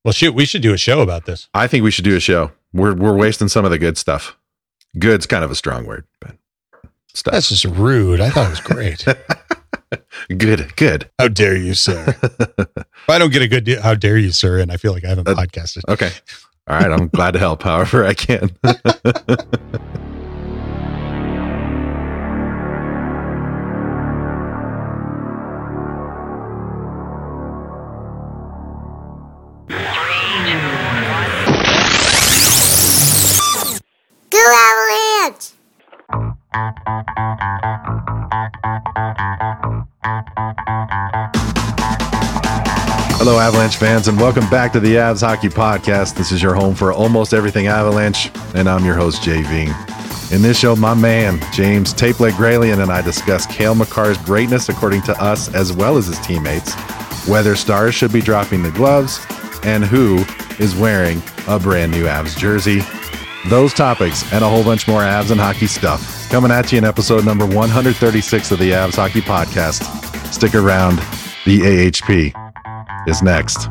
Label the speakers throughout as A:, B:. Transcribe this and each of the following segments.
A: Well, shoot, we should do a show about this.
B: I think we should do a show. We're wasting some of the good stuff. Good's kind of a strong word, but stuff.
A: That's just rude. I thought it was great.
B: Good.
A: How dare you, sir? If I don't get a good how dare you, sir, and I feel like I haven't podcasted.
B: Okay. All right. I'm glad to help however I can.
C: Avalanche!
B: Hello, Avalanche fans, and welcome back to the Avs Hockey Podcast. This is your home for almost everything Avalanche, and I'm your host, Jay Veen. In this show, my man, James Tapeleg Graylian, and I discuss Cale Makar's greatness according to us as well as his teammates, whether stars should be dropping the gloves, and who is wearing a brand new Avs jersey. Those topics and a whole bunch more Avs and hockey stuff coming at you in episode number 136 of the Avs Hockey Podcast. Stick around. The AHP is next.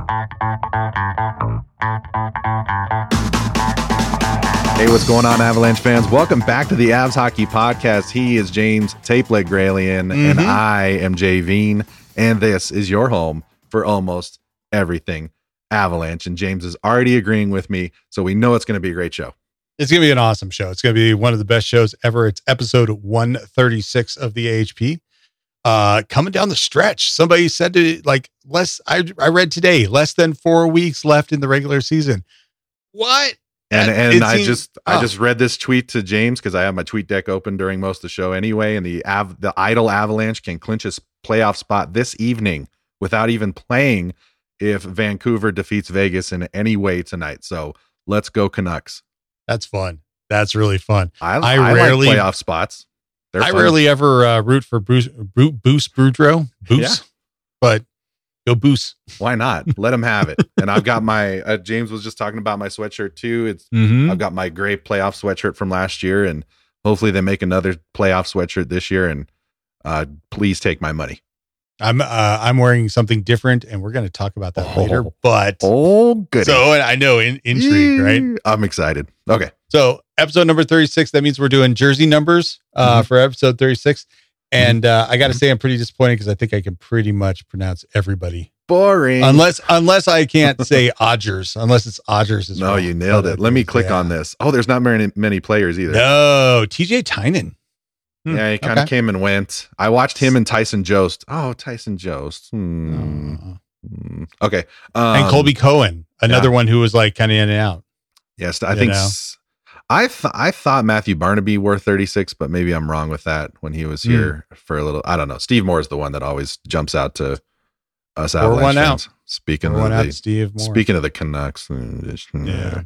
B: Hey, what's going on, Avalanche fans? Welcome back to the Avs Hockey Podcast. He is James Tapeleg Graylian, and I am Jay Veen, and this is your home for almost everything Avalanche. And James is already agreeing with me, so we know it's going to be a great show.
A: It's going to be an awesome show. It's going to be one of the best shows ever. It's episode 136 of the AHP. Coming down the stretch. Somebody said I read today, less than 4 weeks left in the regular season. What?
B: And I just read this tweet to James because I have my tweet deck open during most of the show anyway. And the idle Avalanche can clinch a playoff spot this evening without even playing if Vancouver defeats Vegas in any way tonight. So let's go Canucks.
A: That's fun. That's really fun.
B: I rarely like playoff spots.
A: I rarely ever root for Boost Boudreau. But go Boost.
B: Why not? Let him have it. And I've got my James was just talking about my sweatshirt too. I've got my gray playoff sweatshirt from last year, and hopefully they make another playoff sweatshirt this year. And please take my money.
A: I'm wearing something different, and we're going to talk about that later. But
B: good.
A: So I know intrigue, right?
B: I'm excited. Okay.
A: So episode number 36. That means we're doing jersey numbers for episode 36. And I got to say, I'm pretty disappointed because I think I can pretty much pronounce everybody.
B: Boring.
A: Unless I can't say Odgers. Unless it's Odgers.
B: No, you nailed it. Let me click on this. Oh, there's not many players either.
A: No, TJ Tynan.
B: Yeah, he kind of came and went. I watched him and Tyson Jost. Oh, Tyson Jost. Okay.
A: And Colby Cohen, another one who was like kind of in and out.
B: Yes, I think I thought Matthew Barnaby wore 36, but maybe I'm wrong with that when he was here for a little. I don't know. Steve Moore is the one that always jumps out to us Avalanche fans. Speaking of the Canucks.
A: Yeah.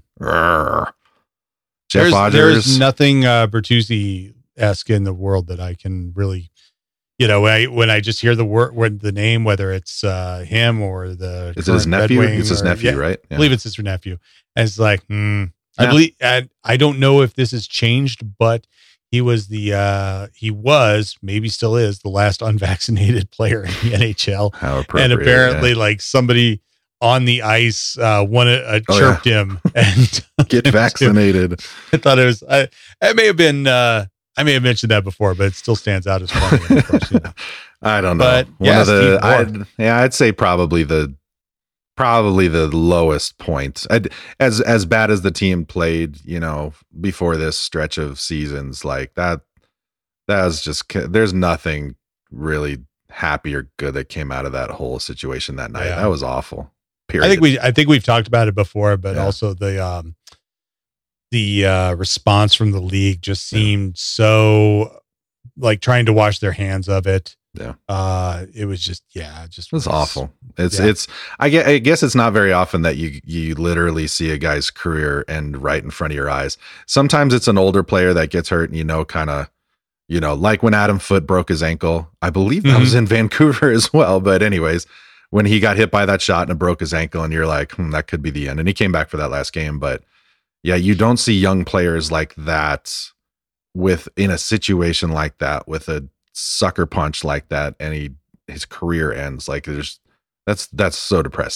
B: Jeff Odgers.
A: There's nothing Bertuzzi-esque in the world that I can really, when I just hear the name, whether it's him or the
B: is it his nephew? It's his nephew, right?
A: Yeah. I believe it's his nephew. And it's like, I believe, and I don't know if this has changed, but he was maybe still is the last unvaccinated player in the NHL.
B: How appropriate.
A: And apparently like somebody on the ice chirped him and
B: get vaccinated.
A: I thought it was, I may have mentioned that before, but it still stands out as funny. Of course,
B: I don't know.
A: But
B: I'd say probably the lowest point. As bad as the team played, before this stretch of seasons, like that was just, there's nothing really happy or good that came out of that whole situation that night. That was awful. Period.
A: I think we've talked about it before, but also the response from the league just seemed so like trying to wash their hands of it.
B: Yeah.
A: It was just,
B: it was awful. I guess it's not very often that you literally see a guy's career end right in front of your eyes. Sometimes it's an older player that gets hurt and kind of, like when Adam Foote broke his ankle. I believe that was in Vancouver as well. But anyways, when he got hit by that shot and broke his ankle and you're like, that could be the end. And he came back for that last game. But yeah, you don't see young players like that in a situation like that with a sucker punch like that, and his career ends. Like that's so depressing.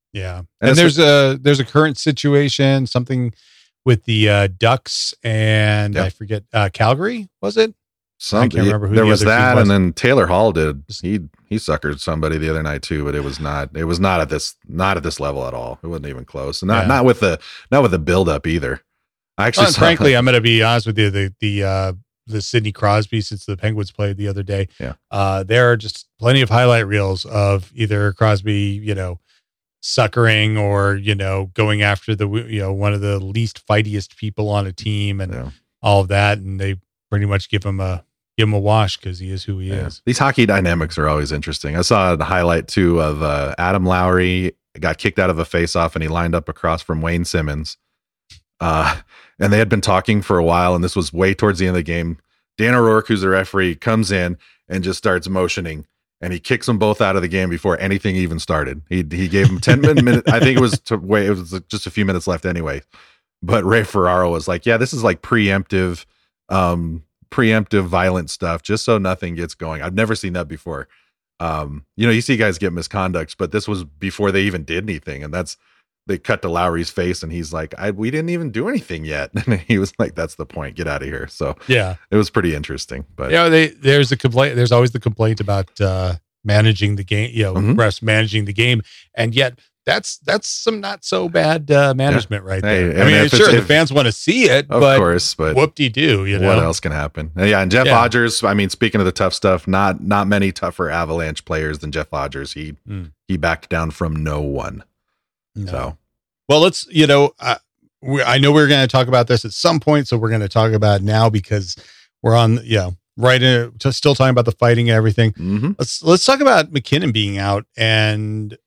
A: Yeah. And there's a current situation, something with the Ducks and I forget, Calgary, was it?
B: I can't remember who there was that, and then Taylor Hall did. He suckered somebody the other night too, but it was not at this level at all. It wasn't even close. And not with the build up either. I actually
A: frankly, I'm going to be honest with you, the Sidney Crosby, since the Penguins played the other day.
B: Yeah.
A: There are just plenty of highlight reels of either Crosby, suckering or, going after one of the least fightiest people on a team and all of that. And they pretty much give him a wash because he is who he is.
B: These hockey dynamics are always interesting. I saw a highlight too of Adam Lowry got kicked out of a faceoff and he lined up across from Wayne Simmons. And they had been talking for a while, and this was way towards the end of the game. Dan O'Rourke, who's the referee, comes in and just starts motioning, and he kicks them both out of the game before anything even started. He gave them 10 minutes. I think it was just a few minutes left anyway. But Ray Ferraro was like, "Yeah, this is like preemptive violent stuff, just so nothing gets going." I've never seen that before. You see guys get misconducts, but this was before they even did anything, and they cut to Lowry's face and he's like, we didn't even do anything yet. And he was like, that's the point. Get out of here. So
A: yeah,
B: it was pretty interesting. But
A: there's a complaint. There's always the complaint about managing the game, refs managing the game. And yet that's some not so bad management right there.
B: Hey,
A: I mean, sure, the fans want to see it,
B: of course, but
A: whoop-de-doo,
B: what else can happen? Yeah. And Jeff Odgers, I mean, speaking of the tough stuff, not many tougher Avalanche players than Jeff Odgers. He backed down from no one.
A: No.
B: So,
A: well, let's, I know we're going to talk about this at some point, so we're going to talk about it now because we're on, still talking about the fighting and everything.
B: Mm-hmm.
A: Let's talk about McKinnon being out and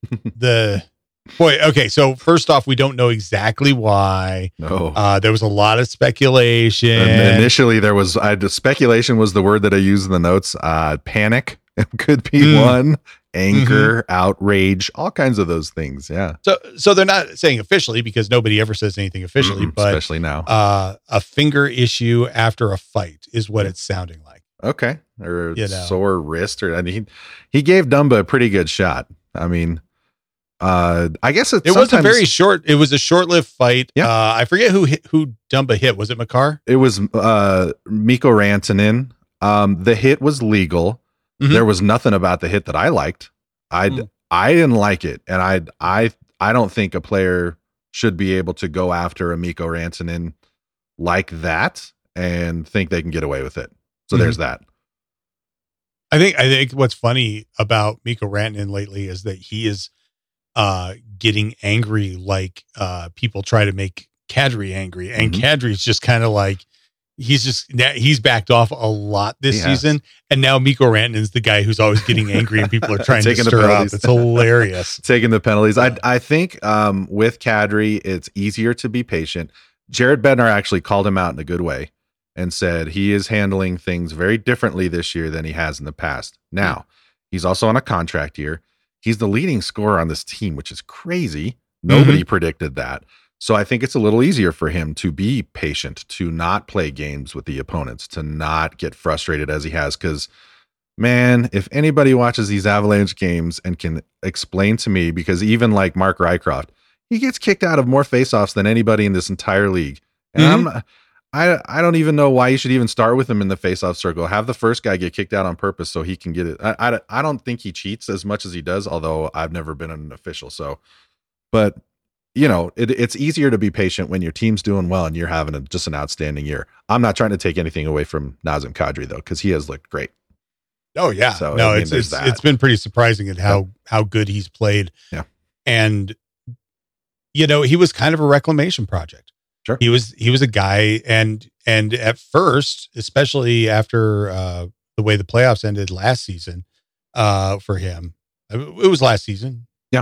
A: okay. So first off, we don't know exactly why.
B: No.
A: There was a lot of speculation.
B: And initially, there was speculation was the word that I used in the notes. Panic could be one. Anger, outrage, all kinds of those things. Yeah.
A: So they're not saying officially because nobody ever says anything officially, but
B: especially now,
A: a finger issue after a fight is what it's sounding like.
B: Okay. Or sore wrist, or I mean, he gave Dumba a pretty good shot. I mean, I guess it
A: was a very short. It was a short-lived fight.
B: Yeah.
A: I forget who Dumba hit. Was it Makar?
B: It was Mikko Rantanen. The hit was legal. Mm-hmm. There was nothing about the hit that I liked. I didn't like it, and I don't think a player should be able to go after a Mikko Rantanen like that and think they can get away with it. So there's that.
A: I think what's funny about Mikko Rantanen lately is that he is getting angry like people try to make Kadri angry, and Kadri's just kind of like. He's backed off a lot this season, and now Mikko Rantanen's the guy who's always getting angry, and people are trying to stir up. It's hilarious.
B: Taking the penalties. I think with Kadri, it's easier to be patient. Jared Bednar actually called him out in a good way and said he is handling things very differently this year than he has in the past. Now, he's also on a contract year. He's the leading scorer on this team, which is crazy. Nobody predicted that. So I think it's a little easier for him to be patient, to not play games with the opponents, to not get frustrated as he has. Because, man, if anybody watches these Avalanche games and can explain to me, because even like Mark Rycroft, he gets kicked out of more faceoffs than anybody in this entire league. And I don't even know why you should even start with him in the faceoff circle. Have the first guy get kicked out on purpose so he can get it. I don't think he cheats as much as he does, although I've never been an official. So, but it's easier to be patient when your team's doing well and you're having just an outstanding year. I'm not trying to take anything away from Nazem Kadri though, because he has looked great.
A: Oh yeah, so no, it's been pretty surprising at how good he's played.
B: Yeah,
A: and he was kind of a reclamation project.
B: Sure,
A: he was a guy, and at first, especially after the way the playoffs ended last season, for him, it was last season.
B: Yeah.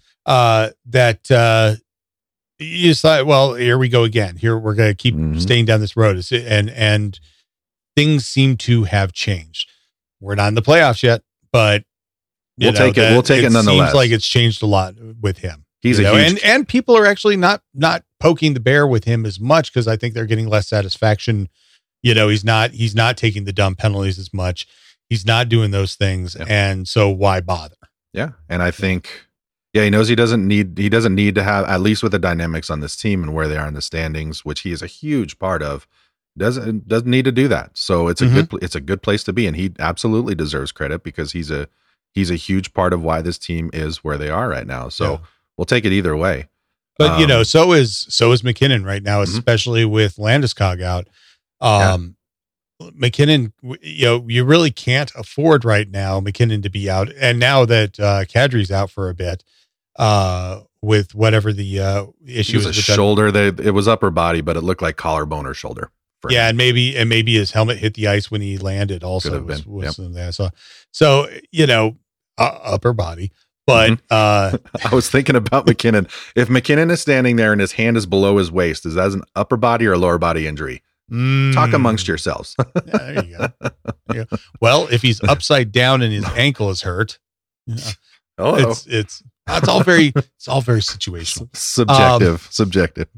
A: That you thought, well, here we go again. Here we're going to keep staying down this road, and things seem to have changed. We're not in the playoffs yet, but
B: we'll take it. We'll take it nonetheless.
A: Seems like it's changed a lot with him.
B: He's
A: and people are actually not poking the bear with him as much because I think they're getting less satisfaction. He's not taking the dumb penalties as much. He's not doing those things, and so why bother?
B: Yeah, and I think. Yeah, he knows he doesn't need to have, at least with the dynamics on this team and where they are in the standings, which he is a huge part of, doesn't need to do that. So it's a good place to be, and he absolutely deserves credit because he's a huge part of why this team is where they are right now. So we'll take it either way.
A: But so is McKinnon right now, especially with Landeskog out. McKinnon, you really can't afford right now McKinnon to be out, and now that Kadri's out for a bit, with whatever the issue is,
B: a shoulder. It was upper body, but it looked like collarbone or shoulder.
A: Yeah, and maybe his helmet hit the ice when he landed. Also, so upper body. But
B: I was thinking about McKinnon. If McKinnon is standing there and his hand is below his waist, is that an upper body or a lower body injury? Talk amongst yourselves.
A: There you go. Yeah. Well, if he's upside down and his ankle is hurt, it's all very situational,
B: subjective.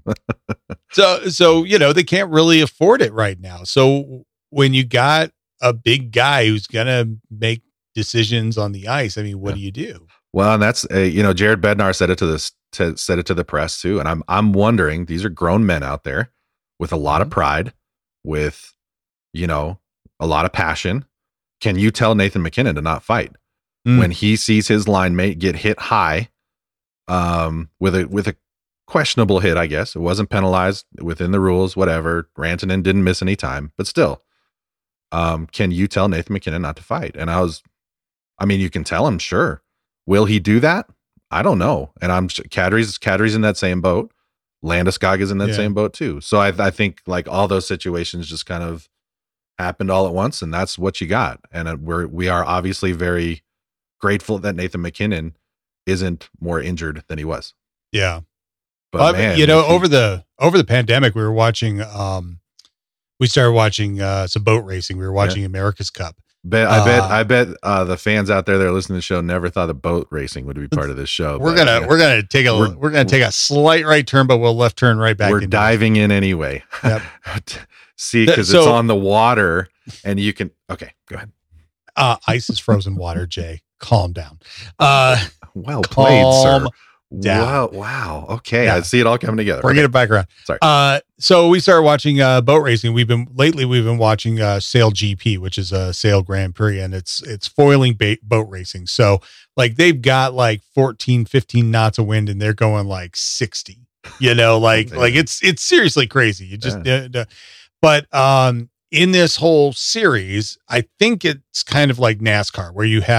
A: So they can't really afford it right now. So when you got a big guy who's gonna make decisions on the ice, I mean, what do you do?
B: Well, and that's Jared Bednar said it to the press too, and I'm wondering, these are grown men out there with a lot of pride, with a lot of passion. Can you tell Nathan McKinnon to not fight when he sees his line mate get hit high, with a questionable hit? I guess it wasn't penalized within the rules. Whatever, Rantanen didn't miss any time, but still, can you tell Nathan McKinnon not to fight? And you can tell him, sure. Will he do that? I don't know. And Kadri's in that same boat. Landeskog is in that same boat too. So I think like all those situations just kind of happened all at once, and that's what you got. And we are obviously very grateful that Nathan McKinnon isn't more injured than he was.
A: Yeah.
B: But
A: over the pandemic, we were watching, we started watching some boat racing. We were watching America's Cup.
B: I bet the fans out there that are listening to the show never thought that boat racing would be part of this show.
A: We're gonna take a slight right turn, but we'll left turn right back.
B: We're diving in anyway. Yep. See, because it's on the water, and you can. Okay, go ahead.
A: Ice is frozen water. Jay, calm down.
B: Well played, sir.
A: Down.
B: Wow. Okay. I see it all coming together.
A: Bring it back around.
B: Sorry.
A: So we started watching boat racing. We've been watching Sail GP, which is a Sail Grand Prix, and it's foiling boat racing. So like they've got like 14, 15 knots of wind, and they're going like 60. Like it's seriously crazy. You just but in this whole series, I think it's kind of like NASCAR, where you're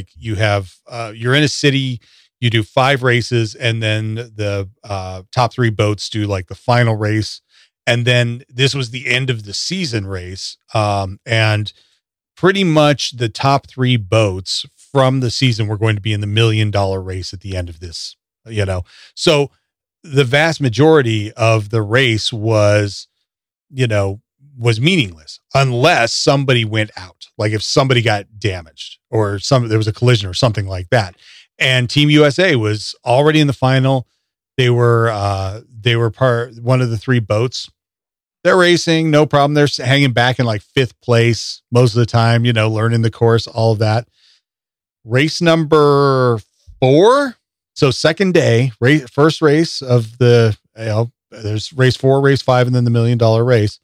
A: in a city. You do 5 races, and then the top 3 boats do like the final race. And then this was the end of the season race. And pretty much the top 3 boats from the season were going to be in the $1 million race at the end of this, So the vast majority of the race was meaningless unless somebody went out. Like if somebody got damaged or there was a collision or something like that. And Team USA was already in the final. They were one of the 3 boats. They're racing, no problem. They're hanging back in like 5th place most of the time, learning the course, all of that. Race number 4. So second day, first race of the, there's race 4, race 5, and then the $1 million race.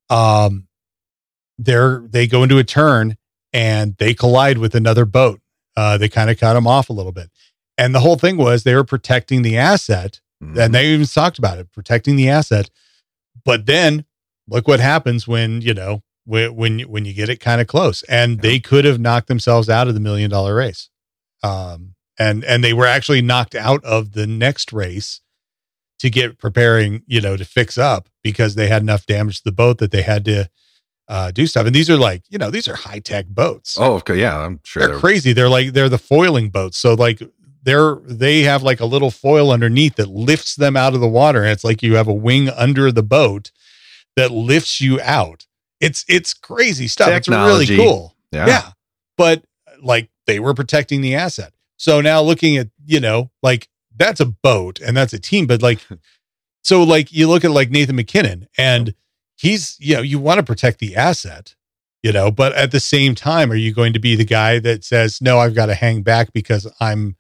A: They go into a turn and they collide with another boat. They kind of cut them off a little bit. And the whole thing was they were protecting the asset. And they even talked about it, protecting the asset. But then look what happens when you get it kind of close, and they could have knocked themselves out of the $1 million race. And they were actually knocked out of the next race to get preparing, to fix up because they had enough damage to the boat that they had to do stuff. And these are like, these are high tech boats.
B: Oh, okay. Yeah. I'm sure
A: they're crazy. They're the foiling boats. So like they have like a little foil underneath that lifts them out of the water. And it's like you have a wing under the boat that lifts you out. It's crazy stuff.
B: Technology.
A: It's really cool.
B: Yeah.
A: But like they were protecting the asset. So now looking at, like that's a boat and that's a team, but like, so like you look at like Nathan McKinnon and he's, you want to protect the asset, but at the same time, are you going to be the guy that says, no, I've got to hang back because I'm,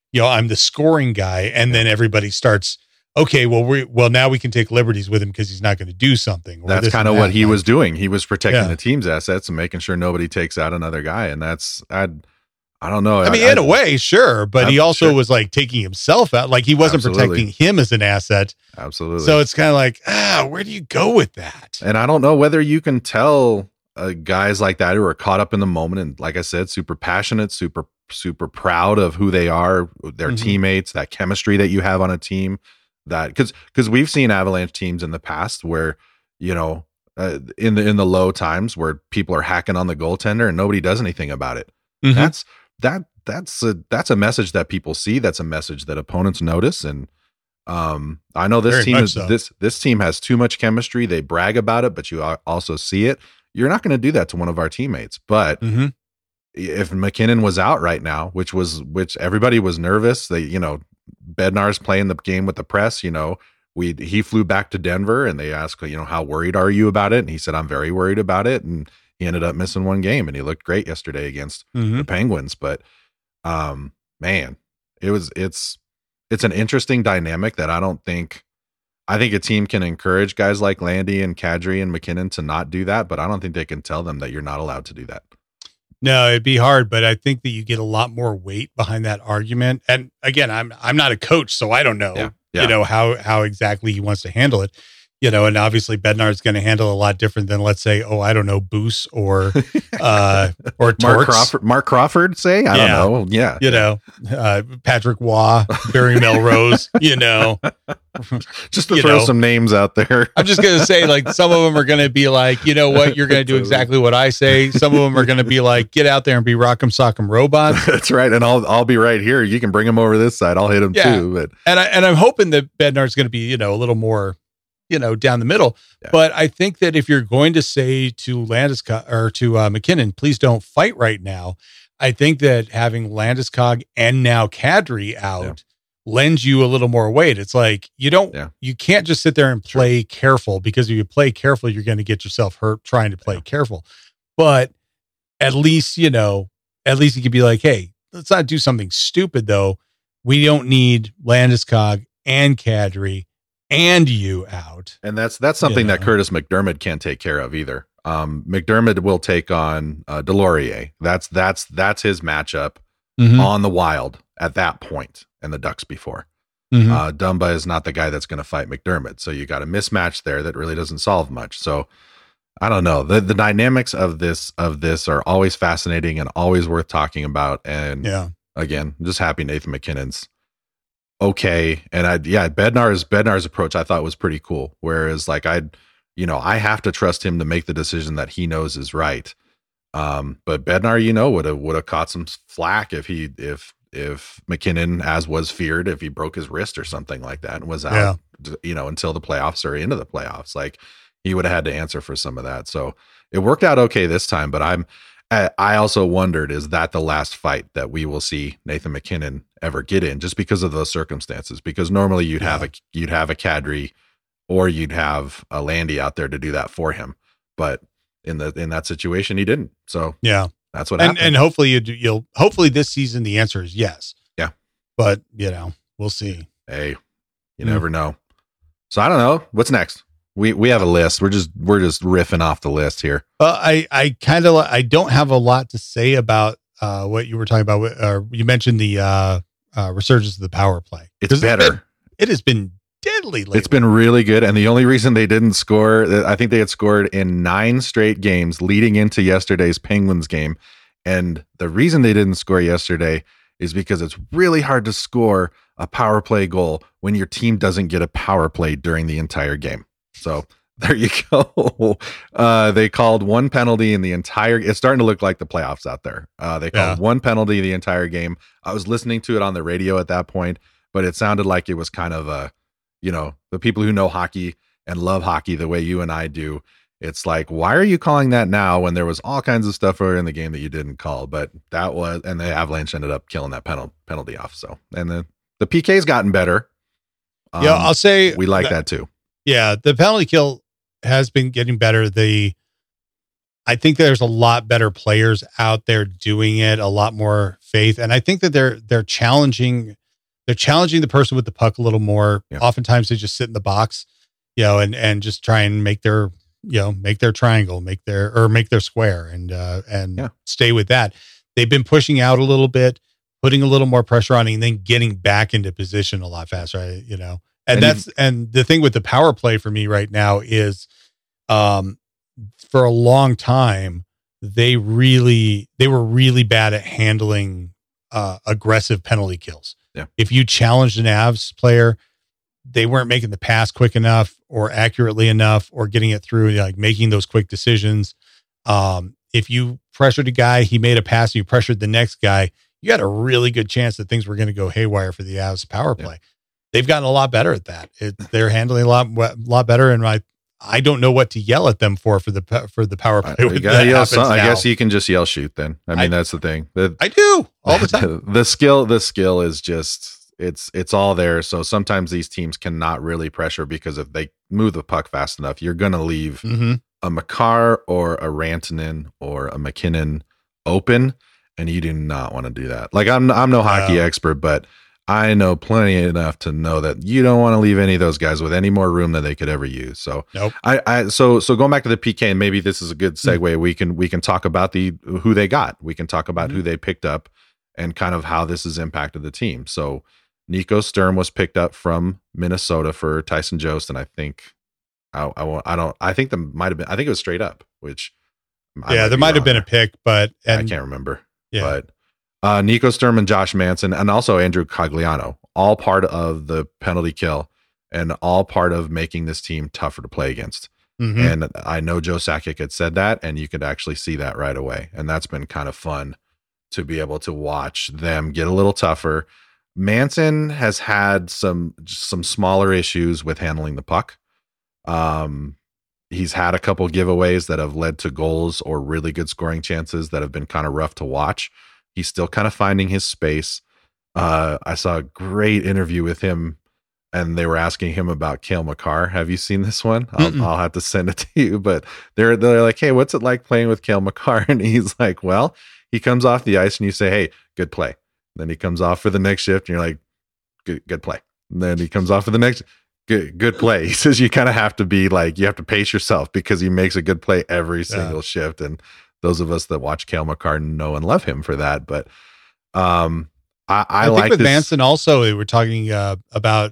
A: I'm the scoring guy. And then everybody starts, okay, well, now we can take liberties with him because he's not going to do something.
B: That's kind of what he was doing. He was protecting the team's assets and making sure nobody takes out another guy. And I don't know.
A: I mean, in a way, sure. But he also was like taking himself out. Like he wasn't protecting him as an asset.
B: Absolutely.
A: So it's kind of like, where do you go with that?
B: And I don't know whether you can tell guys like that who are caught up in the moment. And like I said, super passionate, super proud of who they are, their teammates, that chemistry that you have on a team. That because we've seen Avalanche teams in the past where, in the low times where people are hacking on the goaltender and nobody does anything about it. That's a message that people see. That's a message that opponents notice. And I know this this team has too much chemistry. They brag about it, but you also see it. You're not going to do that to one of our teammates. But if MacKinnon was out right now, which everybody was nervous, Bednar's playing the game with the press. He flew back to Denver and they asked, how worried are you about it? And he said, I'm very worried about it. And he ended up missing one game and he looked great yesterday against the Penguins. But man, it's an interesting dynamic that I think a team can encourage guys like Landy and Kadri and MacKinnon to not do that, but I don't think they can tell them that you're not allowed to do that.
A: No, it'd be hard, but I think that you get a lot more weight behind that argument. And again, I'm not a coach, so I don't know, how exactly he wants to handle it. And obviously Bednar's going to handle a lot different than, let's say, Boos or
B: Mark Crawford, say, I don't know. Yeah.
A: Patrick Waugh, Barry Melrose,
B: just to throw some names out there.
A: I'm just going to say, like, some of them are going to be like, you know what, you're going to do exactly what I say. Some of them are going to be like, get out there and be Rock'em Sock'em Robots.
B: That's right. And I'll be right here. You can bring them over this side. I'll hit them too. But
A: and I'm hoping that Bednar's going to be, a little more, down the middle. Yeah. But I think that if you're going to say to Landeskog or to MacKinnon, please don't fight right now, I think that having Landeskog and now Kadri out lends you a little more weight. It's like, you can't just sit there and play careful, because if you play careful, you're going to get yourself hurt trying to play careful. But at least you could be like, hey, let's not do something stupid though. We don't need Landeskog and Kadri and you out.
B: And that's something that Curtis McDermott can't take care of either. McDermott will take on Delorier. That's his matchup on the Wild at that point, and the Ducks before. Dumba is not the guy that's going to fight McDermott. So you got a mismatch there that really doesn't solve much. So I don't know. The dynamics of this are always fascinating and always worth talking about. And again, I'm just happy Nathan MacKinnon's okay. And Bednar's approach I thought was pretty cool. Whereas like I have to trust him to make the decision that he knows is right. But Bednar, would have caught some flack if MacKinnon, as was feared, if he broke his wrist or something like that and was out, until the playoffs or into the playoffs, like he would have had to answer for some of that. So it worked out okay this time, but I also wondered, is that the last fight that we will see Nathan MacKinnon ever get in, just because of those circumstances? Because normally you'd have a Kadri or you'd have a Landy out there to do that for him, but in that situation he didn't. So that's what happened.
A: And hopefully hopefully this season the answer is yes.
B: Yeah,
A: but we'll see.
B: Hey, you never know. So I don't know what's next. We have a list. We're just riffing off the list here.
A: I don't have a lot to say about what you were talking about. You mentioned the resurgence of the power play.
B: It's better.
A: It has been deadly lately.
B: It's been really good. And the only reason they didn't score, I think they had scored in 9 straight games leading into yesterday's Penguins game. And the reason they didn't score yesterday is because it's really hard to score a power play goal when your team doesn't get a power play during the entire game. So there you go. They called one penalty in the entire. It's starting to look like the playoffs out there. They called one penalty the entire game. I was listening to it on the radio at that point, but it sounded like it was kind of the people who know hockey and love hockey the way you and I do. It's like, why are you calling that now when there was all kinds of stuff earlier in the game that you didn't call? But and the Avalanche ended up killing that penalty off. So, and the PK's gotten better.
A: I'll say
B: we like that too.
A: Yeah, the penalty kill has been getting better. I think there's a lot better players out there doing it, a lot more faith. And I think that they're challenging the person with the puck a little more.
B: Yeah.
A: Oftentimes they just sit in the box, and just try and make their triangle, make their square and stay with that. They've been pushing out a little bit, putting a little more pressure on, and then getting back into position a lot faster, and the thing with the power play for me right now is, for a long time, they were really bad at handling aggressive penalty kills.
B: Yeah. If
A: you challenged an Avs player, they weren't making the pass quick enough or accurately enough or getting it through, like making those quick decisions. If you pressured a guy, he made a pass, and you pressured the next guy, you got a really good chance that things were going to go haywire for the Avs power play. Yeah. They've gotten a lot better at that. They're handling a lot better. And I don't know what to yell at them for the power play.
B: You gotta yell I guess you can just yell shoot then. I mean, that's the thing.
A: I do all the time.
B: The skill is just, it's all there. So sometimes these teams cannot really pressure, because if they move the puck fast enough, you're going to leave a Makar or a Rantanen or a McKinnon open. And you do not want to do that. Like I'm no hockey expert, but I know plenty enough to know that you don't want to leave any of those guys with any more room than they could ever use. So
A: nope.
B: So going back to the PK, and maybe this is a good segue. We can talk about who they got. We can talk about who they picked up and kind of how this has impacted the team. So Nico Sturm was picked up from Minnesota for Tyson Jost, and I think I think it was straight up, which
A: there might have been a pick, but
B: I can't remember.
A: Yeah.
B: But Nico Sturm and Josh Manson, and also Andrew Cogliano, all part of the penalty kill and all part of making this team tougher to play against. Mm-hmm. And I know Joe Sakic had said that, and you could actually see that right away. And that's been kind of fun to be able to watch them get a little tougher. Manson has had some smaller issues with handling the puck. He's had a couple giveaways that have led to goals or really good scoring chances that have been kind of rough to watch. He's still kind of finding his space. I saw a great interview with him, and they were asking him about Cale Makar. Have you seen this one? I'll have to send it to you. But they're like, hey, what's it like playing with Cale Makar? And he's like, well, he comes off the ice and you say, hey, good play. And then he comes off for the next shift and you're like, good play. And then he comes off for the next good play. He says you kind of have to be like, you have to pace yourself because he makes a good play every single shift. And those of us that watch Cale Makar know and love him for that. But I
A: think
B: like
A: with Manson also, we were talking about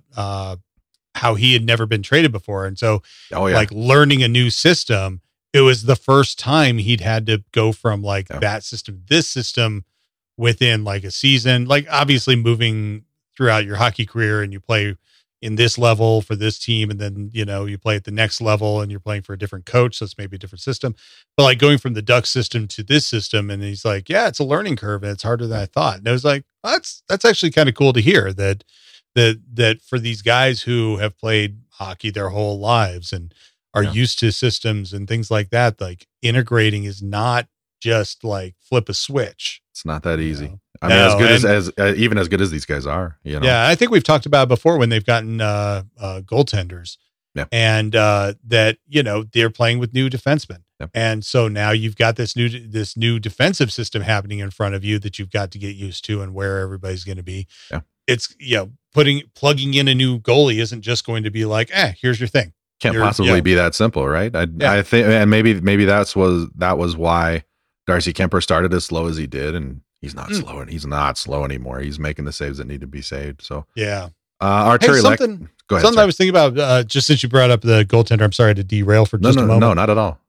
A: how he had never been traded before. And so like learning a new system, it was the first time he'd had to go from like that system, this system within like a season, like obviously moving throughout your hockey career, and you play in this level for this team, and then you play at the next level and you're playing for a different coach, so it's maybe a different system. But like going from the Duck system to this system, and he's like, yeah, it's a learning curve and it's harder than I thought. And I was like, that's actually kind of cool to hear that for these guys who have played hockey their whole lives and are used to systems and things like that, like integrating is not just like flip a switch.
B: It's not that easy. I mean, as good as these guys are,
A: Yeah, I think we've talked about it before when they've gotten goaltenders, and that they're playing with new defensemen, and so now you've got this new defensive system happening in front of you that you've got to get used to and where everybody's going to be.
B: Yeah.
A: It's plugging in a new goalie isn't just going to be like, here's your thing.
B: Can't possibly be that simple, right? I think, and maybe that was why Darcy Kemper started as slow as he did, and he's not slow, and he's not slow anymore. He's making the saves that need to be saved. So Arturi, go ahead.
A: Something I was thinking about, just since you brought up the goaltender. I'm sorry to derail for just a moment.
B: No, not at all.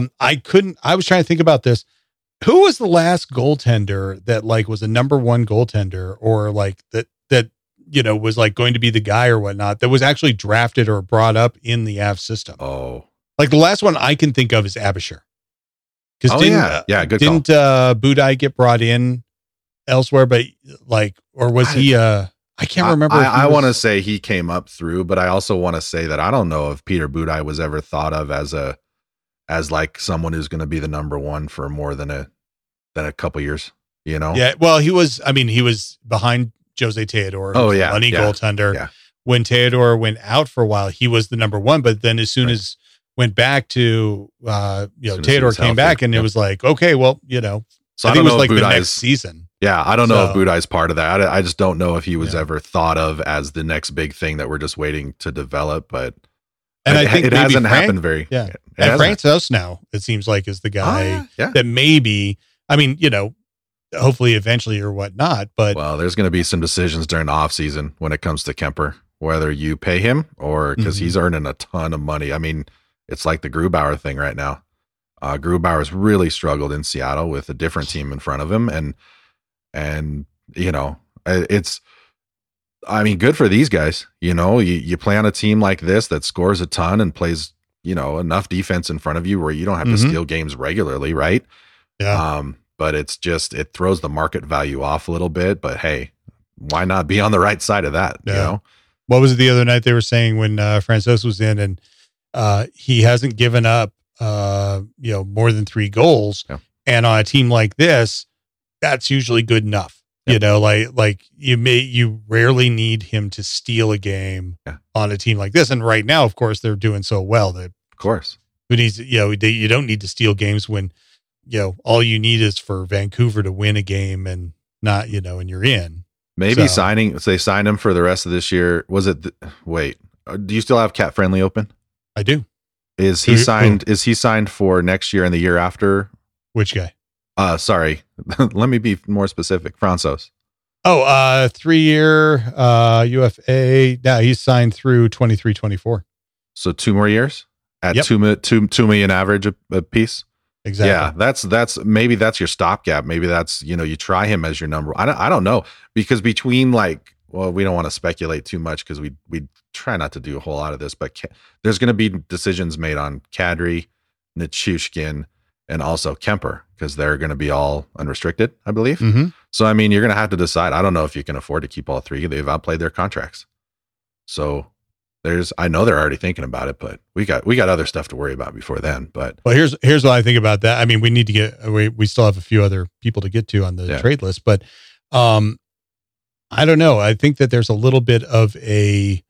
A: I was trying to think about this. Who was the last goaltender that like was a number one goaltender, or like that was like going to be the guy or whatnot, that was actually drafted or brought up in the Avs system?
B: Oh,
A: like the last one I can think of is Abishur.
B: Good
A: didn't Budaj get brought in elsewhere, but like, or was he? I can't remember.
B: I want to say he came up through, but I also want to say that I don't know if Peter Budaj was ever thought of as like someone who's going to be the number one for more than a couple years.
A: Yeah. Well, he was behind Jose Theodore. Money goaltender. Yeah. When Theodore went out for a while, he was the number one. But then as soon as went back to,
B: As soon as he
A: Theodore
B: was
A: came
B: healthy.
A: back and it
B: Yep.
A: was like, okay, well,
B: So
A: I
B: I
A: think
B: don't
A: it was
B: know
A: like
B: if
A: the
B: Budai's,
A: next season.
B: yeah, I don't know if
A: So-
B: Budai's part of that. I just don't know if he was
A: Yeah.
B: ever thought of as the next big thing that we're just waiting to develop. But
A: And I think
B: it
A: maybe
B: hasn't
A: Frank-
B: happened very.
A: yeah.
B: it
A: And
B: hasn't.
A: Francis now, it seems like, is the guy
B: Yeah.
A: that maybe, I mean, hopefully eventually or whatnot, but
B: Well, there's going to be some decisions during the off season when it comes to Kemper, whether you pay him or because
A: Mhm.
B: he's earning a ton of money. I mean, it's like the Grubauer thing right now. Grubauer's really struggled in Seattle with a different team in front of him, and it's. I mean, good for these guys. You play on a team like this that scores a ton and plays enough defense in front of you where you don't have to
A: Mhm.
B: steal games regularly, right?
A: yeah.
B: But it throws the market value off a little bit. But hey, why not be on the right side of that?
A: Yeah. What was it the other night they were saying when Francis was in and he hasn't given up, more than 3 goals.
B: Yeah.
A: And on a team like this, that's usually good enough.
B: Yeah.
A: Like you rarely need him to steal a game
B: Yeah.
A: on a team like this. And right now, of course, they're doing so well that
B: Of course.
A: who needs, you don't need to steal games when, all you need is for Vancouver to win a game and not, and you're in.
B: Maybe
A: So-
B: they sign him for the rest of this year. Was it? Wait, do you still have Cat Friendly open?
A: I do.
B: Is he
A: Who-
B: signed? Is he signed for next year and the year after?
A: Which guy?
B: Sorry, let me be more specific. Francis.
A: Oh, 3-year UFA. No, he's signed through 23-24.
B: So 2 more years at
A: Yep.
B: 2 million average a piece.
A: Exactly.
B: Yeah, that's maybe that's your stopgap. Maybe that's you try him as your number. I don't know, because between we don't want to speculate too much because we try not to do a whole lot of this, but there's going to be decisions made on Kadri, Nichushkin, and also Kemper because they're going to be all unrestricted, I believe.
A: Mm-hmm.
B: So I mean, you're going to have to decide. I don't know if you can afford to keep all 3. They've outplayed their contracts, so I know they're already thinking about it, but we got other stuff to worry about before then. But
A: Well, here's what I think about that. I mean, we need to get, we still have a few other people to get to on the
B: Yeah.
A: trade list, but I don't know. I think that there's a little bit of a,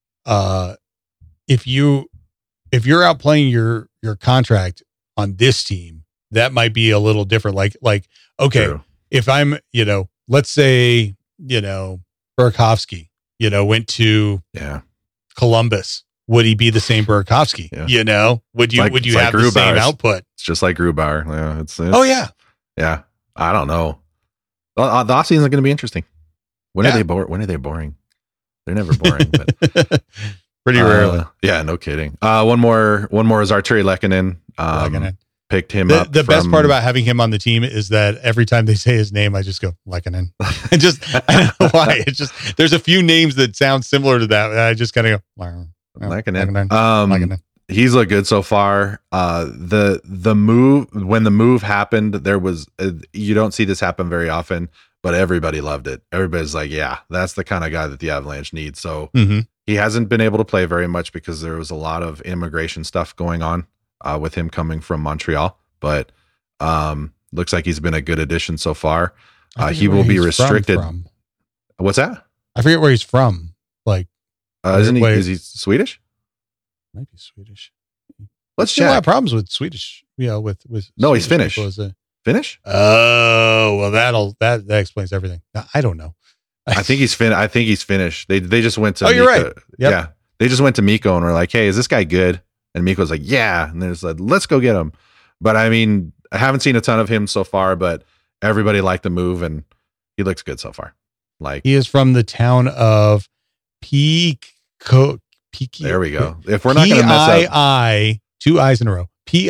A: if you're outplaying your contract on this team, that might be a little different. Like, okay,
B: True.
A: if I'm, let's say, Burakovsky, went to
B: Yeah.
A: Columbus, would he be the same Burakovsky?
B: Yeah.
A: Would you
B: It's
A: have the same
B: Grubauer's.
A: output?
B: It's just like Grubauer. Yeah, it's
A: Oh yeah.
B: yeah. I don't know. The off season is going to be interesting. When
A: Yeah.
B: are they boring? When are they boring? They're never boring, but
A: Pretty rarely.
B: Yeah, no kidding. One more is Arturi Lehkonen.
A: Lehkonen.
B: Picked him
A: The
B: up.
A: best
B: from-
A: part about having him on the team is that every time they say his name, I just go Lehkonen. I don't know why. It's just there's a few names that sound similar to that. And I just kind of go
B: Lehkonen.
A: Lehkonen.
B: He's looked good so far. The move, when the move happened, there was you don't see this happen very often, but everybody loved it. Everybody's like, yeah, that's the kind of guy that the Avalanche needs. So
A: Mhm.
B: he hasn't been able to play very much because there was a lot of immigration stuff going on with him coming from Montreal. But looks like he's been a good addition so far.
A: I forget
B: He
A: where
B: will be
A: he's
B: restricted.
A: from.
B: What's that?
A: I forget where he's from. Like,
B: Isn't he?
A: Wait.
B: Is he Swedish?
A: might be Swedish.
B: Let's
A: See a lot of
B: check.
A: problems with Swedish. With
B: No, he's
A: Swedish
B: Finnish.
A: people as a-
B: Finnish?
A: Oh well, that explains everything. I don't know.
B: I think he's Finnish. They just went to.
A: Oh, you're
B: Mikko.
A: right. Yep.
B: Yeah, they just went to Mikko and were like, "Hey, is this guy good?" And Mikko's like, "Yeah," and they're just like, "Let's go get him." But I mean, I haven't seen a ton of him so far, but everybody liked the move and he looks good so far. Like,
A: He is from the town of Pico.
B: there we go. If we're not going to mess up,
A: PII, 2 I's in a row.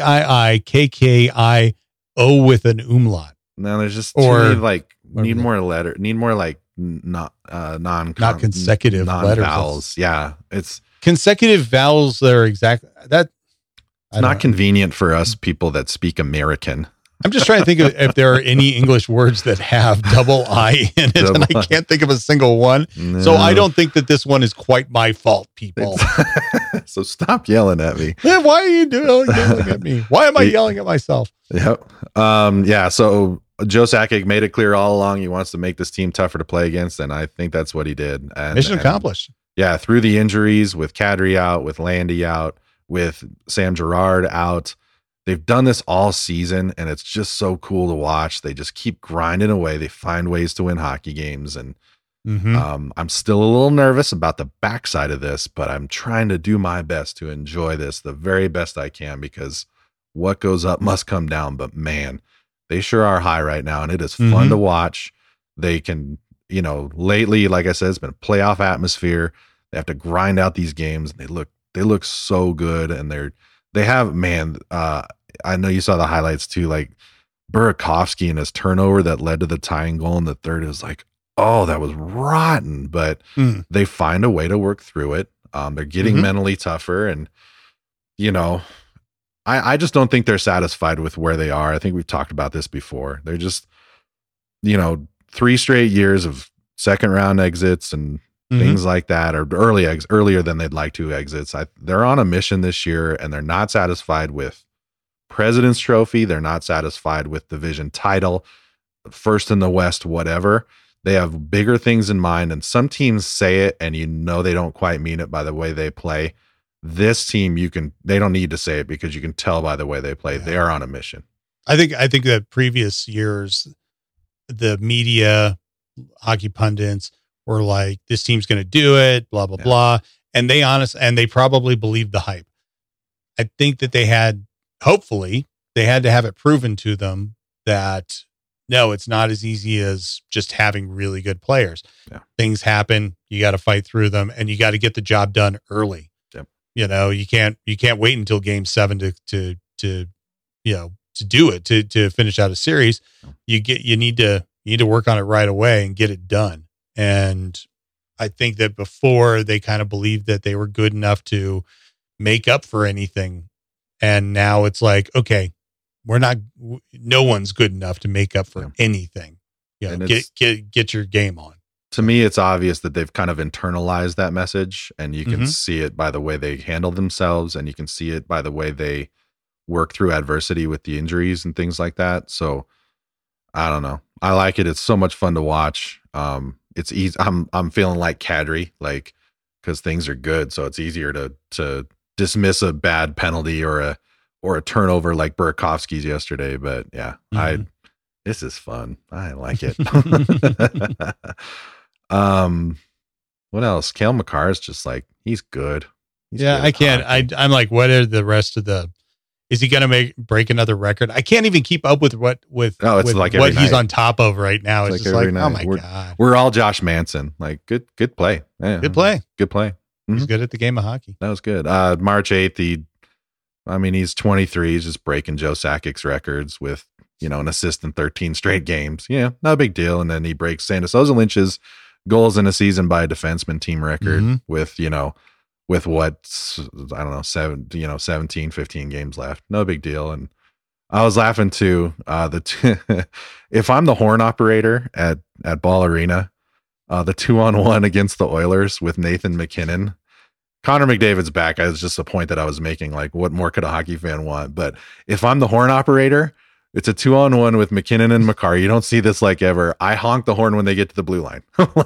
A: PIIKKIO with an umlaut.
B: no, there's just
A: Or-
B: too many, like
A: or-
B: need more letter, need more like not
A: consecutive letters.
B: vowels. Yeah, it's
A: Consecutive vowels that are exact. That I don't
B: not
A: know.
B: convenient for us people that speak American.
A: I'm just trying to think of if there are any English words that have double I in it, and
B: Double
A: I
B: I.
A: can't think of a single one. So I don't think that this one is quite my fault, people.
B: So stop yelling at me.
A: Man, why are you yelling at me? Why am I yelling at myself?
B: Yep. Yeah. So Joe Sakic made it clear all along he wants to make this team tougher to play against, and I think that's what he did. And,
A: Mission
B: and,
A: accomplished.
B: yeah, through the injuries with Kadri out, with Landy out, with Sam Girard out. They've done this all season, and it's just so cool to watch. They just keep grinding away. They find ways to win hockey games, and I'm still a little nervous about the backside of this, but I'm trying to do my best to enjoy this the very best I can, because what goes up must come down. But man, they sure are high right now, and it is fun to watch. They can, lately, like I said, it's been a playoff atmosphere. They have to grind out these games, and they look so good, and they have, man, I know you saw the highlights too, like Burakovsky and his turnover that led to the tying goal in the third. It was like, oh, that was rotten, but they find a way to work through it. They're getting mentally tougher, and, I just don't think they're satisfied with where they are. I think we've talked about this before. They're just, 3 straight years of second round exits and things like that, or earlier than they'd like to exits. They're on a mission this year, and they're not satisfied with President's Trophy. They're not satisfied with division title, first in the West, whatever. They have bigger things in mind, and some teams say it, and they don't quite mean it by the way they play. This team, they don't need to say it, because you can tell by the way they play. Yeah. They are on a mission.
A: I think that previous years, the media, hockey pundits were like, this team's going to do it, blah, blah, blah. And they probably believed the hype. I think that hopefully they had to have it proven to them that no, it's not as easy as just having really good players. Yeah. Things happen. You got to fight through them, and you got to get the job done early. Yep. You can't wait until game 7 to do it, to finish out a series. You need to work on it right away and get it done. And I think that before, they kind of believed that they were good enough to make up for anything. And now it's like, okay, no one's good enough to make up for anything. Get your game on.
B: To me, it's obvious that they've kind of internalized that message, and you can see it by the way they handle themselves, and you can see it by the way they work through adversity with the injuries and things like that. So I don't know. I like it. It's so much fun to watch. It's easy. I'm feeling like Kadri, because things are good. So it's easier to dismiss a bad penalty or a turnover like Burakovsky's yesterday. But yeah, this is fun. I like it. What else? Cale Makar is just he's good.
A: I can't. I'm like, what are the rest of is he going to break another record? I can't even keep up with what he's on top of right now. It's just oh my God.
B: We're all Josh Manson. Good play. Yeah,
A: good play.
B: Good play.
A: He's good at the game of hockey.
B: That was good. March 8th, he's 23. He's just breaking Joe Sakic's records with, an assist in 13 straight games. Yeah, not a big deal. And then he breaks Sandis Ozolinch's goals in a season by a defenseman team record with what, I don't know, 17, 15 games left. No big deal. And I was laughing too. If I'm the horn operator at Ball Arena, the 2-on-1 against the Oilers with Nathan MacKinnon, Connor McDavid's back. It was just a point that I was making. What more could a hockey fan want? But if I'm the horn operator, it's a 2-on-1 with MacKinnon and Makar. You don't see this ever. I honk the horn when they get to the blue line.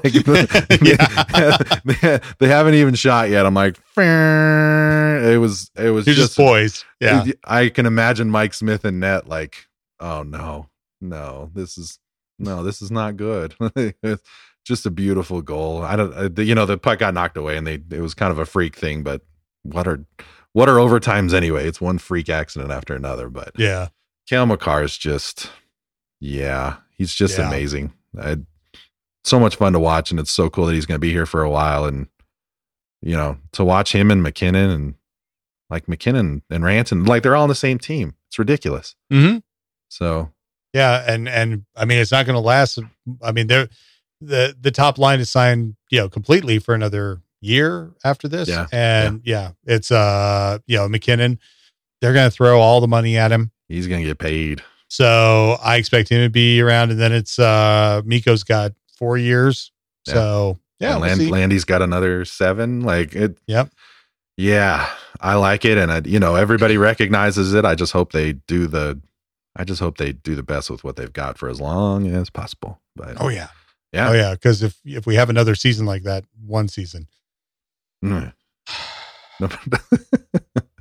B: They haven't even shot yet. I'm like, it was
A: You're just poised. Yeah.
B: I can imagine Mike Smith and net oh no, this is not good. It's just a beautiful goal. The puck got knocked away, and it was kind of a freak thing, but what are overtimes anyway? It's one freak accident after another, but
A: yeah.
B: Cale Makar is just, he's just amazing. So much fun to watch, and it's so cool that he's going to be here for a while. And, to watch him and MacKinnon and MacKinnon and Ranton, they're all on the same team. It's ridiculous.
A: Mm-hmm.
B: So,
A: yeah. And it's not going to last. The top line is signed, completely for another year after this.
B: Yeah.
A: And it's, MacKinnon, they're going to throw all the money at him.
B: He's going to get paid.
A: So I expect him to be around. And then it's Mikko's got 4 years. Yeah. So yeah.
B: Landy's got another 7.
A: Yep.
B: Yeah. I like it. And everybody recognizes it. I just hope they do the best with what they've got for as long as possible. But
A: oh yeah. Because if we have another season like that, one season.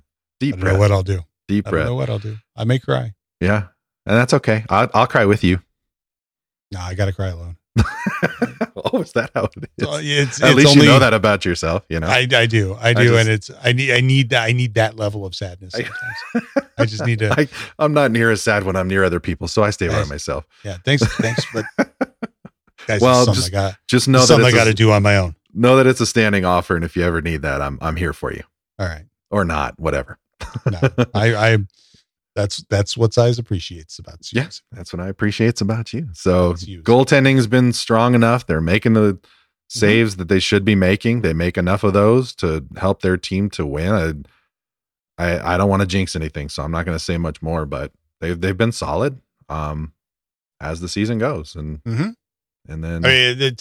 B: Deep
A: I don't
B: breath.
A: know what I'll do.
B: Deep
A: I don't know
B: breath.
A: what I'll do. I may cry.
B: Yeah. And that's okay. I'll cry with you.
A: No, I got to cry alone.
B: Oh, is that how it is?
A: So it's
B: At least
A: only,
B: you know that about yourself, you know?
A: I do.
B: just-
A: And I need that level of sadness sometimes. I just need to.
B: I'm not near as sad when I'm near other people, so I stay by myself.
A: Yeah. Thanks. But guys,
B: Well,
A: it's something
B: just know that
A: something I
B: it's
A: got to do on my own.
B: know that it's a standing offer, and if you ever need that, I'm here for you.
A: All right.
B: Or not, whatever.
A: No, that's what Size appreciates about you.
B: Yeah, that's what I appreciate about you. So
A: It's you.
B: goaltending has been strong enough. They're making the saves that they should be making. They make enough of those to help their team to win. I don't want to jinx anything, so I'm not going to say much more. But they've been solid as the season goes, and
A: Mhm.
B: and then
A: I mean,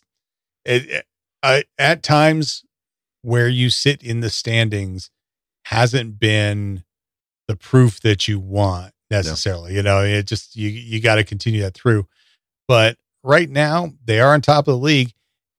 A: at times where you sit in the standings hasn't been the proof that you want necessarily. You know, it just you got to continue that through. But right now they are on top of the league.